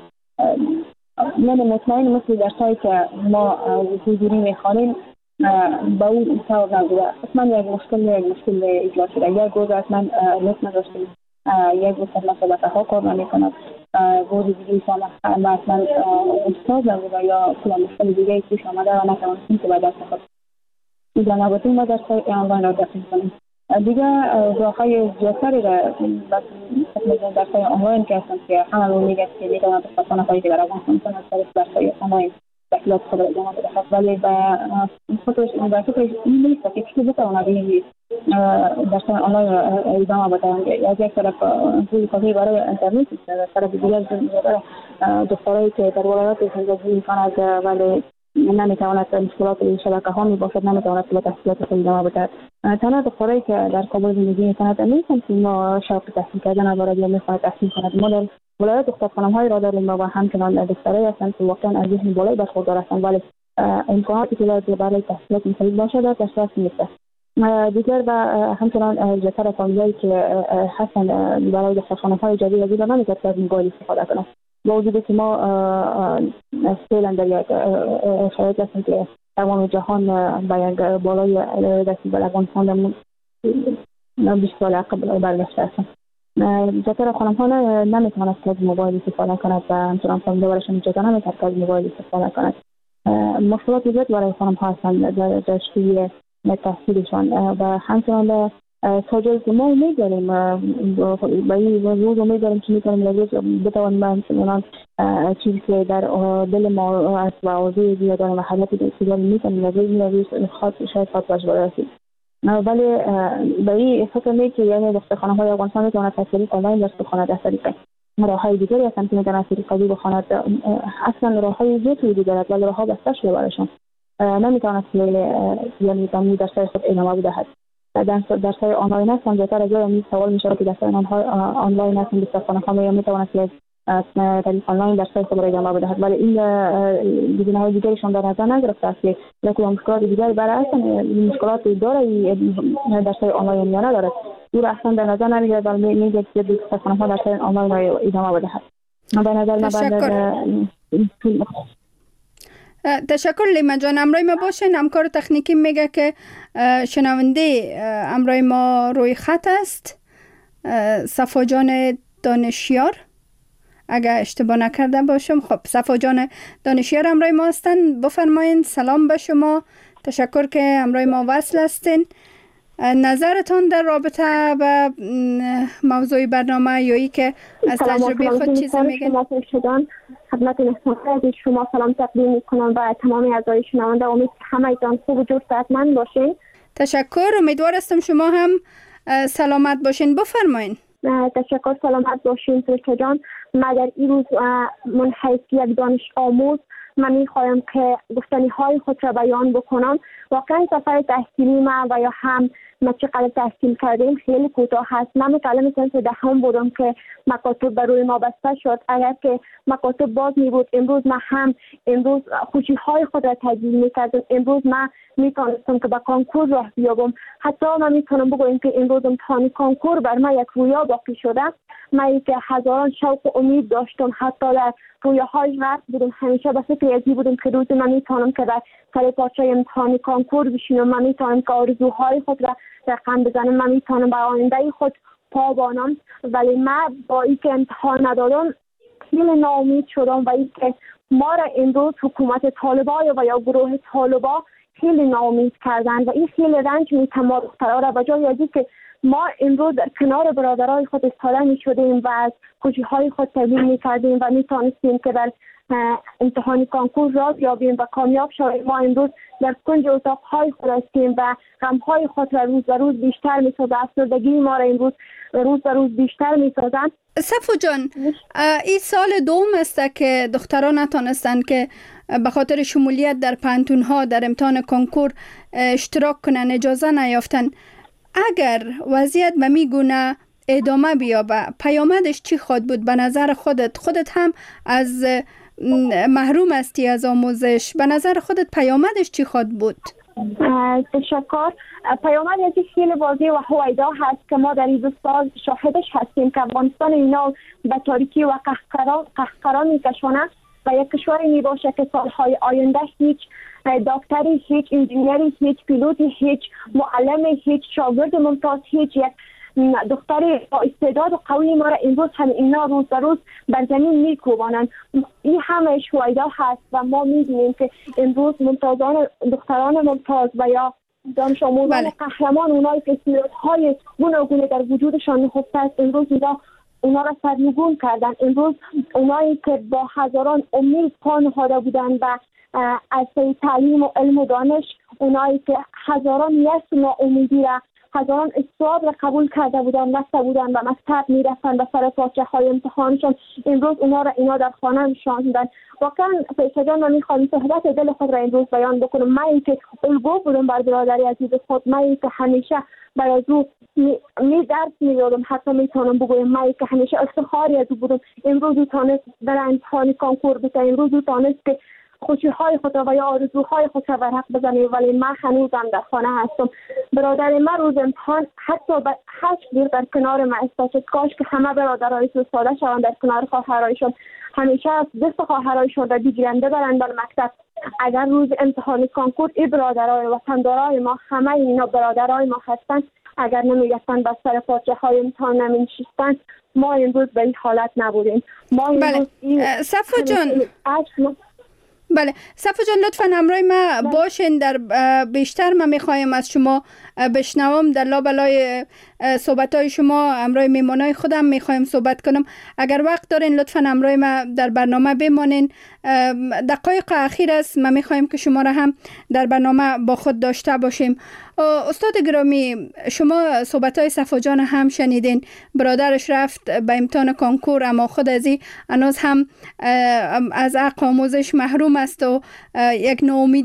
من مطمئن مثل درس‌هایی که ما حضوری میخوانیم با اون حساب نبوده. حتما یک مشکل ایجاد شده. یک روز اصلا نت نداشتیم، یک روز اصلا شبکه ها کار نمی‌کند، روز دیگه اصلا استاد نبوده یا کلا مشکل دیگه پیش آمده و نتوانستیم که به دست خود ایجاد نبودیم ما درس‌های آنلاین را دسترسی کنیم. دیگه راه‌های زیادتری را درس‌های آنلاین که هستند که همه میگه که میتواند استفاده کنید در افغانستان از درس‌های آنلاین تحصیلات خود را ادامه بدهد، ولی به فکرش این نیست که چطور بتواند این درس‌های آنلاین را ادامه بدهند. یک طرف پول کافی برای اینترنت است، از طرف دیگر دخترایی که در ولایات زندگی می‌کند ولی نمیتواند مشکلات شبکه ها میباشد، نمیتواند به تحصیلات خود ادامه بدهد. تنها دخترایی که در کابل زندگی می‌کند نیستند که ما شوق تحصیل کردن ندارد یا می‌خواهد تحصیل کند. ما در ولایت دختر خانم‌هایی را داریم و همچنان دخترایی هستند که واقعا از ذهن بالایی برخوردار هستند ولی امکاناتی که برای تحصیلات مفید باشد در دسترس نیست. دیگر و همچنان زیادتر فامیلایی که هستند برای دختر خانم‌های جدید از این نمی‌تواند از موبایل استفاده کنند. با وجودی که ما فعلا در یک شرایط هستیم که تمام جهان به یک بالای دستی بر افغانستان 20 سال قبل برگشته هستند. زیادتر خانم‌ها نمی‌تواند از موبایل استفاده کند و همچنان فامیل برایشان اجازه نمی‌دهد از موبایل استفاده کند. مشکلات زیاد برای خانم‌ها هستند در شروع تحصیلشان و همچنان تا جایی که ما امید داریم با این روز امید داریم که میتونیم روز بتوانیم همچنان چیزی که در دل ما است و آرزوی زیاد داریم و حالت بسیاری میتونیم روز شاید خاطرش برسیم. ولی با این فکر می که یعنی دختر خانم‌های افغانستان میتواند تحصیل آنلاین درس بخواند از طریق راه‌های دیگری هستند که میتواند از طریق قضیه بخواند. اصلا راه‌های زیادی وجود دارد ولی راه‌ها بسته شده برایشان، نمیتواند یعنی تمام درس‌های خود ادامه بدهد. درس‌های آنلاین هستند. زیادتر از این سوال میشه که درس‌های آنلاین هستند دختر خانم‌ها یا میتواند که طریق آنلاین درس‌های خود را ادامه بدهد ولی این گزینه‌های دیگریشان در نظر نگرفته است که یک مشکلات دیگری برای اصلا مشکلات داره درس‌های آنلاین یا ندارد او را اصلا در نظر نمیگیرد ولی میگه که دختر خانم‌ها درس‌های آنلاین را ادامه بدهد. به نظر تشکر لیما جان. امروی ما باشین. همکار تکنیکی میگه که شنونده امروی ما روی خط است، صفا جان دانشیار، اگر اشتباه نکرده باشم. خب صفا جان دانشیار امروی ما هستن. بفرمایین. سلام به شما، تشکر که امروی ما وصل هستین. نظرتان در رابطه با موضوع برنامه یا ای که از تجربه خود چیزی میگن؟ خدمت نشنونده شما سلام تقدیم میکنم و تمامی اعضای شنونده. امید همه جان خوب و جور صحتمند باشین. تشکر. امیدوار هستم شما هم سلامت باشین. بفرمایین. تشکر، سلامت باشین فرشته جان. من در این روز من حیث یک دانش آموز من میخوایم که گفتنی های خود را بیان بکنم. واقعا سفر تحصیلی من و یا هم ما چقدر تحصیل کردیم خیلی کوتاه هست. من متعلم سنف دهم بودم که مکاتب بر روی ما بسته شد. اگر که مکاتب باز می بود امروز من هم امروز خوشی های خود را تجلیل میکردم. امروز من میتونستم که به کانکور راه بیابم. حتی من میتونم بگویم که امروز امتحان کانکور بر من یک رویا باقی شده. من که هزاران شوق و امید داشتم، حتی در رویاهای غرق بودم، همیشه به فکر ازی بودم که روز من میتونم که در سر پاچه امتحان کانکور بشینم، من میتونم که آرزوهای خود را رقم بزنم، من میتونم به آینده خود پا بانم. ولی من با اینکه امتحان ندادم خیلی ناامید شدم و اینکه ما را امروز حکومت طالبان و یا گروه طالبان خیلی ناامید کردن و این خیلی رنج میتم ما دخترها را، بجای از که ما امروز در کنار برادرای خود ایستاده می شدیم و از خوشی های خود تبیین می کردیم و می توانستیم که در امتحان کانکور راه بیابیم و کامیاب شویم. ما امروز در کنج اتاق های خود هستیم و غم های خود را روز به روز بیشتر می سازد. افسردگی ما را امروز روز به روز بیشتر می سازد. صفو جان، این سال دوم است که دختران نتانستند که به خاطر شمولیت در پانتون ها در امتحان کانکور اشتراک کنن، اجازه نیافتن. اگر وضعیت به می گونه ادامه بیابه پیامدش چی خواهد بود به نظر خودت هم از محروم استی از آموزش، به نظر خودت پیامدش چی خواهد بود؟ تشکر. پیامد یکی خیلی واضح و هویدا هست که ما در این 2 سال شاهدش هستیم که افغانستان اینا به تاریکی و قهقرا میکشونه و یک کشوری می باشه که سالهای آینده هیچ دکتری، هیچ انجینیری، هیچ پیلوتی، هیچ معلم، هیچ شاگرد ممتاز، هیچ یک دختری با استعداد و قوی ما را امروز هم اینا روز به روز بر زمین میکوبانند. این همه شویدا هست و ما میبینیم که امروز ممتازان دختران ممتاز و یا دانش آموزان قهرمان، اونایی که استعدادهای گوناگون در وجودشان نهفته است، امروز اونا را سرنگون کردن. امروز اونایی که با هزاران امید پا نهاده بودن و از تعلیم و علم و دانش، اونایی که هزاران یأس و ناامیدی را، هزاران استعداد را قبول کرده بودن، بسته بودن و مکتب میرفتن و سر پاچه های امتحانشان، امروز اینا در خانه نشاندن. واقعا فرشته جان، من میخوام صحبت دل خود را امروز بیان بکنم. من که الگو بودم بر برادری عزیز خود، من که همیشه برای او درس میدادم، حتی میتونم بگویم من که همیشه افتخاری از او بودم. امروز او تانست در امتحان کانکور بده، امروز او تانست که خوشی های خود و یا آرزوهای خود را برحق بزنه، ولی من هنوزم در خانه هستم. برادر من روز امتحان حتی به 8 دیر در کنار من استاد. کاش که همه برادرای ساده شوند در کنار خواهرایشان، همیشه از دست خواهرایشان را بگیرنده برند در مکتب. اگر روز امتحان کانکور این برادرای وطندارای ما، همه اینا برادرای ما هستند، اگر نمیگفتن بر سر پاچه های امتحان نمینشستن، ما امروز به این حالت نبودیم. ما امروز صفو جان، بله صفو جان، لطفاً همراه ما باشین. در بیشتر ما میخوایم از شما بشنوم. در لابلای صحبت‌های شما همراه میمانای خودم میخوایم صحبت کنم. اگر وقت دارین لطفاً همراه ما در برنامه بمانین. دقایق اخیر است، ما میخوایم که شما را هم در برنامه با خود داشته باشیم. استاد گرامی، شما صحبت‌های صفو جان هم شنیدین. برادرش رفت به امتحان کانکور، اما خود هنوز هم از حق آموزش محروم است و یک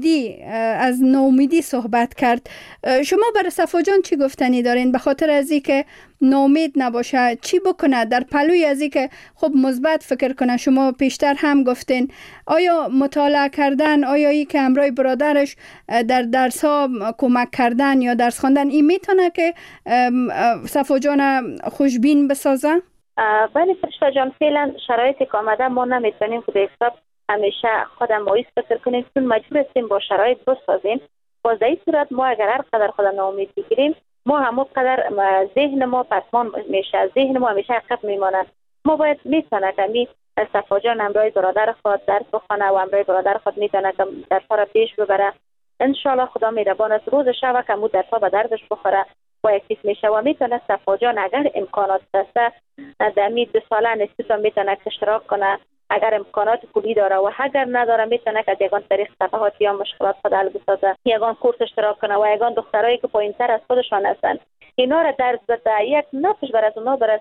از ناامیدی صحبت کرد. شما برای صفو جان چی گفتنی دارین؟ به خاطر از اینکه ناامید نباشه، چی بکنه در پلوی از اینکه خب مثبت فکر کنه؟ شما پیشتر هم گفتین آیا مطالعه کردن، آیا ای که همراه برادرش در درس ها کمک کردن یا درس خواندن، این میتونه که صفو جان خوشبین بسازه؟ بله فرشته جان، فعلا شرایطی که آمده ما نمیتونیم که به حساب همیشه خودم مایوس فکر کنیم، چون مجبور هستیم با شرایط بسازیم. باز در این صورت ما اگر هر قدر خودم ناامید بگیریم، ما همون قدر ذهن ما پسمان میشه، ذهن ما همیشه عقب میماند. ما باید میتونه که صفو جان همراه برادر خود درس بخونه و همراه برادر خود میتونه که درس را پیش ببره. انشالله خدا مهربان است، روز شب که مو درس به دردش بخوره با یک چیز میشه و میتونه صفو جان اگر امکانات دسته در 2 ساله انستیتوت میتونه اشتراک کنه. اگر امکانات پولی داره و اگر نداره میتونه که یگان طریق صفحات یا مشکلات خود حل بسازه، یگان کورس اشتراک کنه و یگان دخترایی که پایینتر از خودشان هستند اینا را درس بده، یک نفش بر از اونا برسه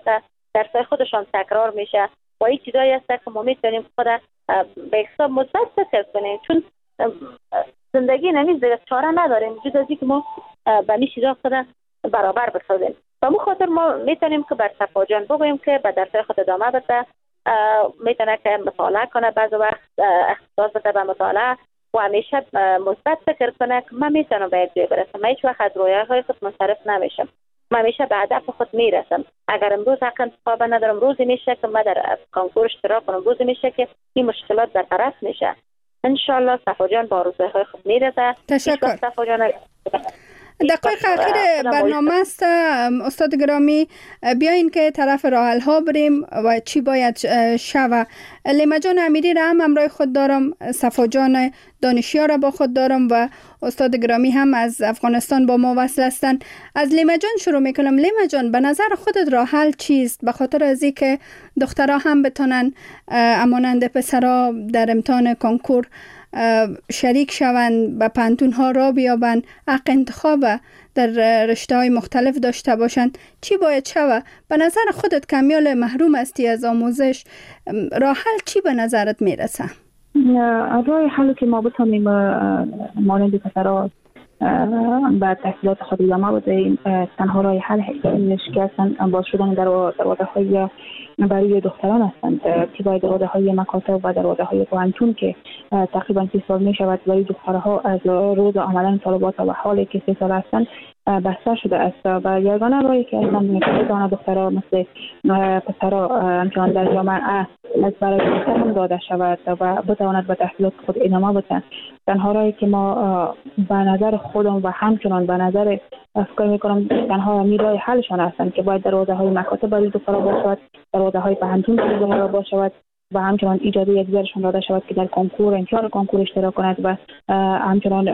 درسای خودشان تکرار میشه و این چیزایی است که ما میتونیم خود به حساب مثبت فکر کنیم، چون زندگی نمیز دیگه چاره نداریم جز از اینکه ما به این چیزا خود برابر بسازیم. و مو خاطر ما میتونیم که بر صفا جان بگوییم که به درسای خود ادامه بده، میتونه که مطالعه کنه، بعض وقت اختصاص بده به مطالعه و همیشه مثبت فکر کنه که من میتونم به یک جای برسم، من هیچ وقت از رویاهای خود منصرف نمیشم، من همیشه به هدف خود میرسم. اگر امروز حق انتخاب ندارم، روزی میشه که من در کنکور اشتراک کنم، روزی میشه که این مشکلات برطرف میشه. انشالله صفا جان با روزهای خود میرسه. تشکر. صفا جان دقایق اخیر برنامه است استاد گرامی، بیاین که طرف راه حل ها بریم و چی باید شوه. لیما جان امیری را هم همراه خود دارم، صفا جان دانشیار را با خود دارم و استاد گرامی هم از افغانستان با ما وصل هستند. از لیما جان شروع میکنم. لیما جان، به نظر خودت راه حل چیست؟ به خاطر از اینکه دخترها هم بتونن امانند پسرها در امتحان کنکور شریک شوند، به پانتون ها را بیابند، حق انتخاب در رشته های مختلف داشته باشند، چی باید شوه؟ به نظر خودت کمیال محروم استی از آموزش، راه حل چی به نظرت میرسه؟ راه حلی که ما بتونیم مانند پسرها به تحصیلات خود ادامه بدهیم، تنها راه حل نشکستن باز شدن دروازه های برای دختران هستند که باید دروازه های مکاتب و دروازه های پانتون که تقریبا 30 سال می شود برای دخترها از روز آمدن طالبات و حالی که 3 سال هستند بسته شده است و یگانه راهی که اصلا میتواند دخترها مثل پسرها امتحان در جامعه از برای دختر هم داده شود و بتواند به تحصیلات خود ادامه بدهند. تنها راهی که ما به نظر خودم و همچنان به نظر فکر میکنم تنها راه حلشان هستند که باید دروازه های مکاتب برای دخترها باشد، دروازه های پانتون برای دخترها باشد و همچنان اجازه یکدیگرشان داده شود که در کنکور امتحان کنکور اشتراک کند و همچنان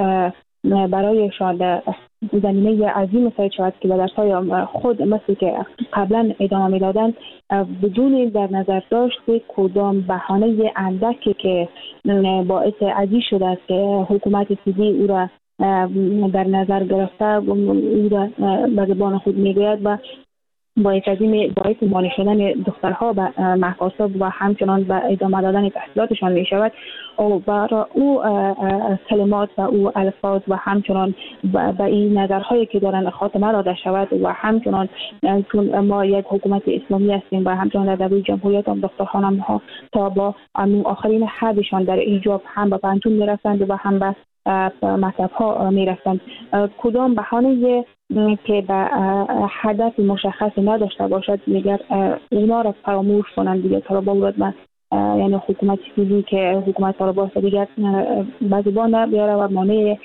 برایشان زمینه عظیم ساید شود که به درس‌های خود مثل که قبلا ادامه می‌دادند بدون در نظر داشت کدام بهانه اندکی که باعث عزیز شده است که حکومت سیدی او را در نظر گرفته او را به زبان خود می‌گوید و باعث مانع شدن دخترها به مکاتب و همچنان به ادامه دادن تحصیلاتشان می شود و برای او کلمات و او الفاظ و همچنان به این نظرهایی که دارن خاتمه داده شود و همچنان چون ما یک حکومت اسلامی هستیم و همچنان در دوره جمهوریت هم دخترخانم ها تا با آخرین حدشان در ایجاب هم به پانتون می رسند و هم به مکتب ها می رسند. کدام بهانه که به هدف مشخص نداشته باشد میگر اونا را فراموش کنند دیگه طالبا بود یعنی حکومت سیدی که حکومت طالبا دیگر به زبان بیاره و مانع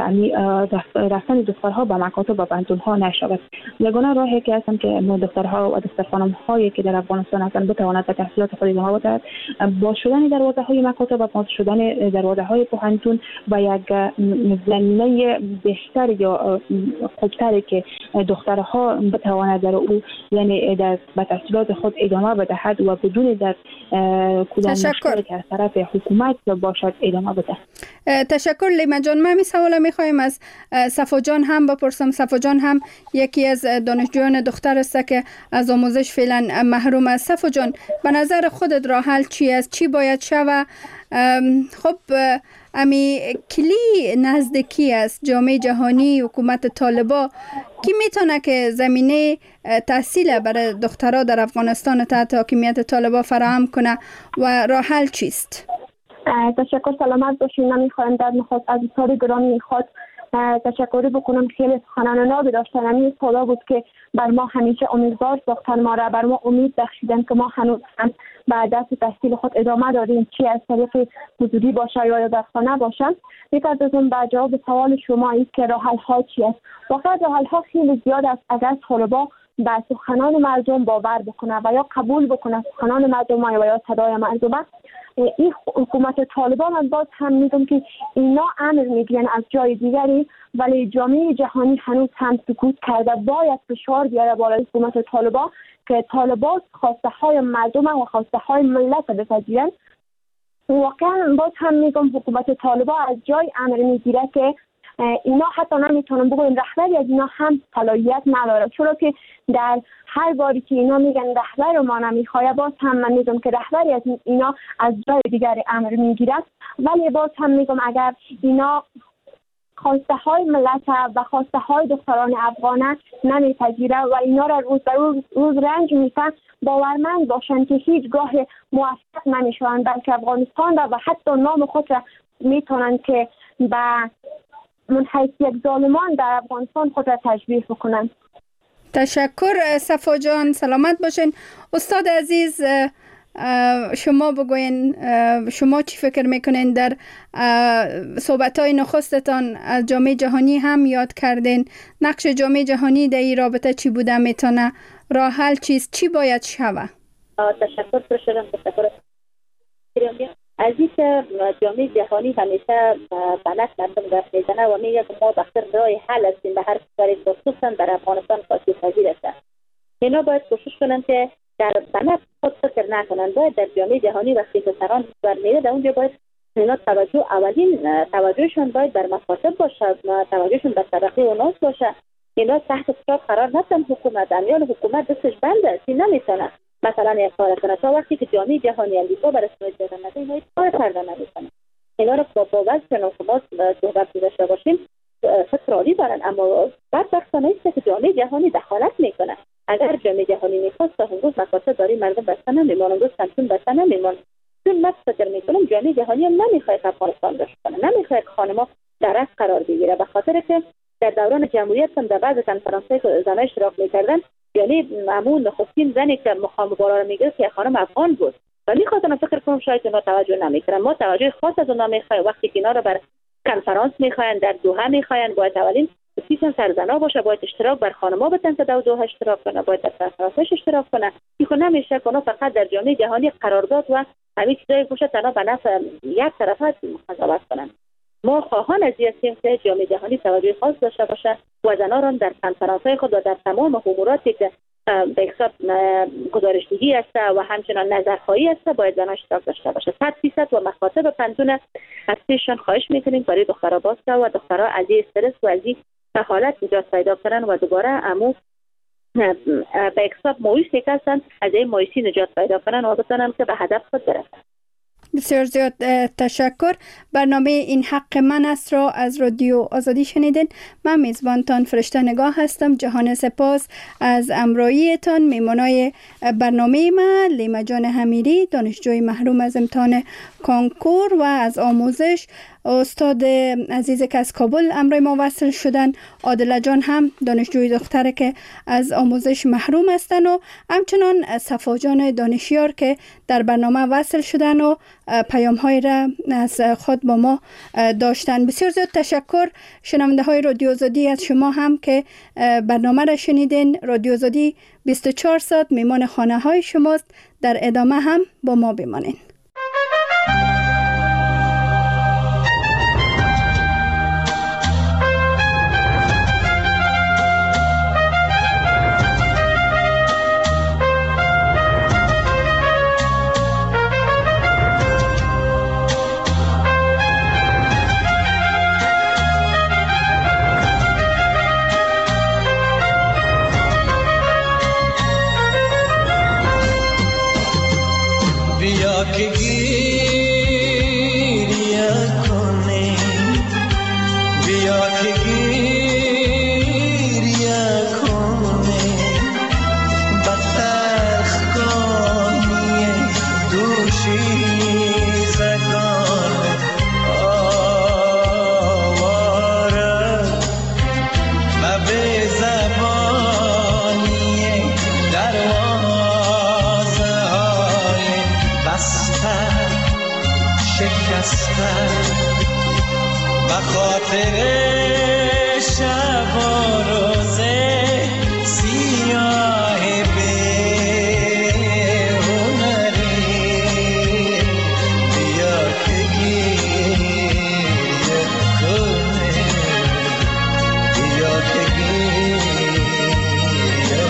رفتن دخترها به مکاتب و پانتون ها نشود. یگانه راهی که هستند که دخترها و دختر خانم هایی که در افغانستان هستند بتواند به تحصیلات خود ادامه بدهد، باز شدن دروازه های مکاتب و باز شدن دروازه های پانتون و یک زمینه بهتر یا خوبتری که دخترها بتواند در او یعنی در به تحصیلات خود ادامه بدهد و بدون در کدام مشکلی که از طرف حکومت باشد ادامه بده. تشکر لیما جان. من می سوال میخوایم از صفا جان هم بپرسم. صفا جان هم یکی از دانشجویان دختر است که از آموزش فعلا محروم است. صفا جان، به نظر خودت راه حل چی است؟ چی باید شود؟ خب امی کلی نزدیکی است جامعه جهانی، حکومت طالبا کی میتونه که زمینه تحصیل برای دخترها در افغانستان تحت حاکمیت طالبا فراهم کنه و راه حل چیست؟ تشکر. سلامت باشین. نمیخوایم در نخست از استاد گرامی میخواد تشکری بکنم. خیلی سخنان نابی داشتن. همین سالا بود که بر ما همیشه امیدوار ساختن، ما را بر ما امید بخشیدن که ما هنوز هم بعد از تحصیل خود ادامه داریم، چی از طریق حضوری باشه یا در خانه باشه. می‌پردازم به جواب سوال شما است که راه حل‌ها چی است. واقعا راه حل‌ها خیلی زیاد است اگر طالبا به سخنان مردم باور بکنه و یا قبول بکنه سخنان مردم و یا صدای مردم. این حکومت طالبان هم باز هم میگم که اینا امر میگیرن از جای دیگری، ولی جامعه جهانی هنوز هم سکوت کرده. باید فشار بیاره بالای حکومت طالبان که طالبان خواسته های مردم و خواسته های ملت بپذیرن. واقعا باز هم میگم حکومت طالبان از جای امر میگیره که اینا حتی نمیتونم بگویم رهبری از اینا هم صلاحیت نداره، چرا که در هر باری که اینا میگن رهبر ما نمیخواد، باز هم من میگم که رهبری از اینا از جای دیگر امر میگیرد. ولی باز هم میگم اگر اینا خواسته های ملت و خواسته های دختران افغانه نمیپذیره و اینا را روز به روز رنج میتن، باورمند باشند که هیچگاه موفق نمیشوند، بلکه افغانستان را و حتی نام خود را میتونند که به من حیث یک ظالمان در افغانستان خود را تشبیه بکنند. تشکر صفا جان، سلامت باشین. استاد عزیز، شما بگوین شما چی فکر میکنین؟ در صحبت‌های نخستتان از جامعه جهانی هم یاد کردین، نقش جامعه جهانی در این رابطه چی بوده میتونه؟ راه حل چیست؟ چی باید شوه؟ تشکر پرشدم. تشکر از اینکه جامعه جهانی همیشه به نقش مردم دست میزنه و میگه که ما بخیر راه حل هستیم به هر کشوری، خصوصا در افغانستان خاصی پذیر است. اینا باید کوشش کنن که در بنفس خود فکر نکنن. باید در جامعه جهانی وقتی که سران برمیره در اونجا باید اینا اولین توجهشون باید بر مکاتب باشه، توجهشون بر طبقه و ناس باشه. اینا تحت فشار قرار ندن. حکومت امیال حکومت دستش بند است، این نمیتونه مثلا یک کار کنه تا وقتی که جامعه جهانی امریکا بر اساس جنگل نده اینا کار کردن نمیتونه. اینا رو با وجه شما صحبت داشته باشیم فکر عالی دارن، اما بدبختانه است که جامعه جهانی دخالت میکنه. اگر جامعه جهانی میخواست تا امروز مکاتب داری مردم بسته نمیمونن، امروز کانتون بسته نمیمونن. چون من فکر میکنم جامعه جهانی هم نمیخواد افغانستان داشته کنه، نمیخواد خانم‌ها در رأس قرار بگیره، به خاطر که در دوران جمهوریت هم در بعض کنفرانس‌های که زنان اشتراک میکردن، یعنی معمول نخستین زنی که مقام بالا رو میگرفت که خانم افغان بود و میخواستن فکر کنم شاید اونا توجه نمیکردن. ما توجه خاص از اونا میخوایم. وقتی که اینا رو بر کنفرانس میخواین، در دوحه میخواین، باید اولین سیستم سرزنا باشه، باید اشتراک بر خانم‌ها بدن که در دوحه اشتراک کنه، باید در کنفرانسش اشتراک کنه. این نمیشه که اونا فقط در جامعه جهانی قرارداد و همین چیزای باشه تنها به نفع یک طرف قضاوت کنن. ما خواهان از هستیم که جامعه جهانی توجه خاص داشته باشه و زنان را در کنفرانس‌های خود و در تمام اموراتی که به حساب گزارشدهی است و همچنان نظرخواهی است باید زنان اشتراک داشته باشه 100% و مکاتب پنتون هستیشان خواهش میکنیم برای دخترها باز و دخترها از این استرس و از این حالت نجات پیدا کنن و دوباره امو به حساب مایوسی که هستن از این مایوسی نجات پیدا کنن و بتونن که به هدف خود برسن. بسیار زیاد تشکر. برنامه این حق من است را از رادیو آزادی شنیدین. من میزبانتان فرشته نگاه هستم. جهان سپاس از امراییتان. میمانای برنامه من لیما جان حمیری، دانشجوی محروم از امتحان کنکور و از آموزش، استاد عزیز که از کابل امروی ما وصل شدن، عادله جان هم دانشجوی دختره که از آموزش محروم هستن و همچنان صفا جان دانشیار که در برنامه وصل شدن و پیام های را از خود با ما داشتن. بسیار زیاد تشکر شنونده های رادیو آزادی از شما هم که برنامه را شنیدین. رادیو آزادی 24 ساعت میمان خانه های شماست. در ادامه هم با ما بمانین. que quería con él, vio que quería con él, batar con él, dushi zagon, awara, ma bezabani darwa. شکستن به خاطر شب و روز سیاه بی‌هنری بیا که گریه کنه بیا که گریه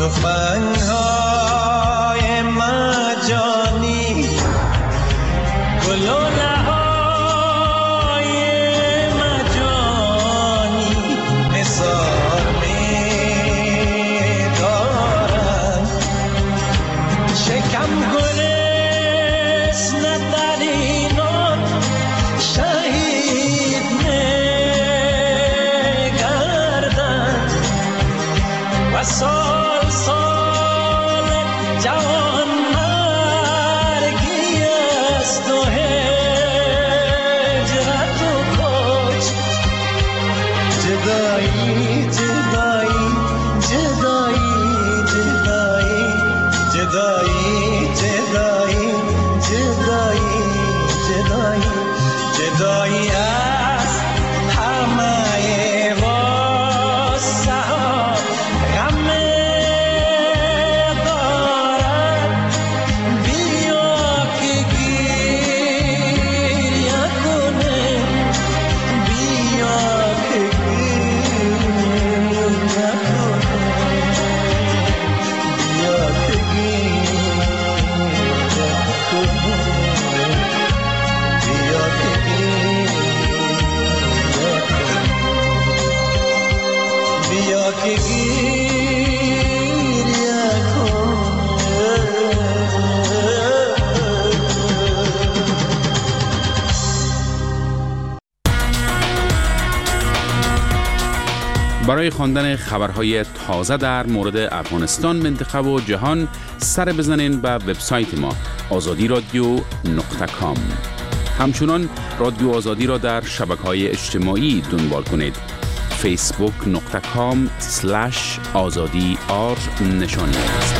تفنگ‌های مجانی گلوله‌های مجانی نثار می‌دارند شکم گلستان در اینان شهید می‌گردند و سال سال جوان مرگی است و هجرت و کج جدایی جدایی جدایی جدایی جدایی جدایی جدایی جدایی است همه واسه ها غم دارد بیا که گریه کنه بیا که گریه کنه بیا که گریه کنه بیا که بیا که گریه کن. برای خواندن خبرهای تازه در مورد افغانستان، منطقه و جهان سر بزنین به وبسایت ما azadiradio.com. همچنان رادیو آزادی را در شبکه‌های اجتماعی دنبال کنید. facebook.com/azadi_r نشانی است.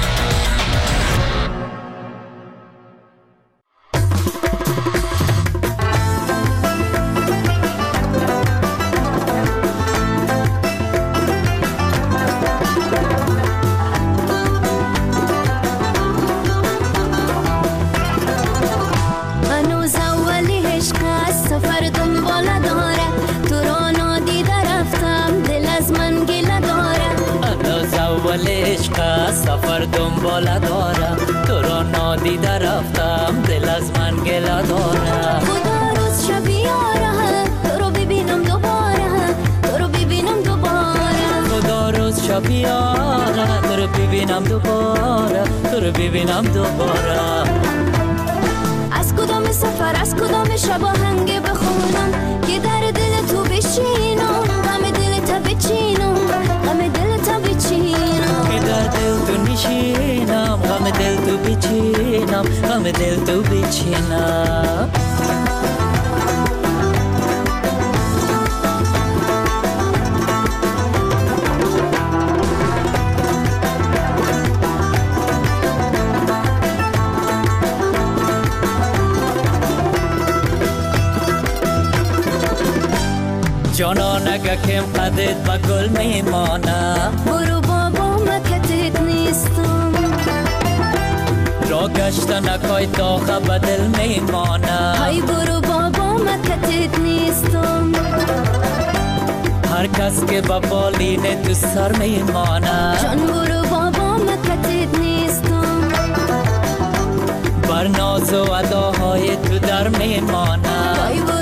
هنوز اولی عشق است، سفر دنبال داره، تو را نادیده رفتم، دل از من گله داره. هنوز اولی عشق است، سفر دنبال داره، تو را نادیده رفتم، دل از من گله داره. خدا روز شب یاره، تو رو ببینم دوباره، تو رو ببینم دوباره. خدا روز شب یاره، تو رو ببینم دوباره، تو رو ببینم دوباره. از کدام سفر، از کدام شب آهنگ بخونم که در دل تو بشینم، غم دل تا بچینم، غم دل تا بچینم. که در دل تو نشینم، غم دل تو بچینم، غم دل تو بچینم. جانان اگه کم قدت با گل میمانه، برو بابا مکتت نیستم، را گشتن اکای داخه به دل میمانه. های برو بابا مکتت نیستم، هر کس که با بالین تو سر میمانه. جان برو بابا مکتت نیستم، بر ناز و اداهای تو در میمانه. های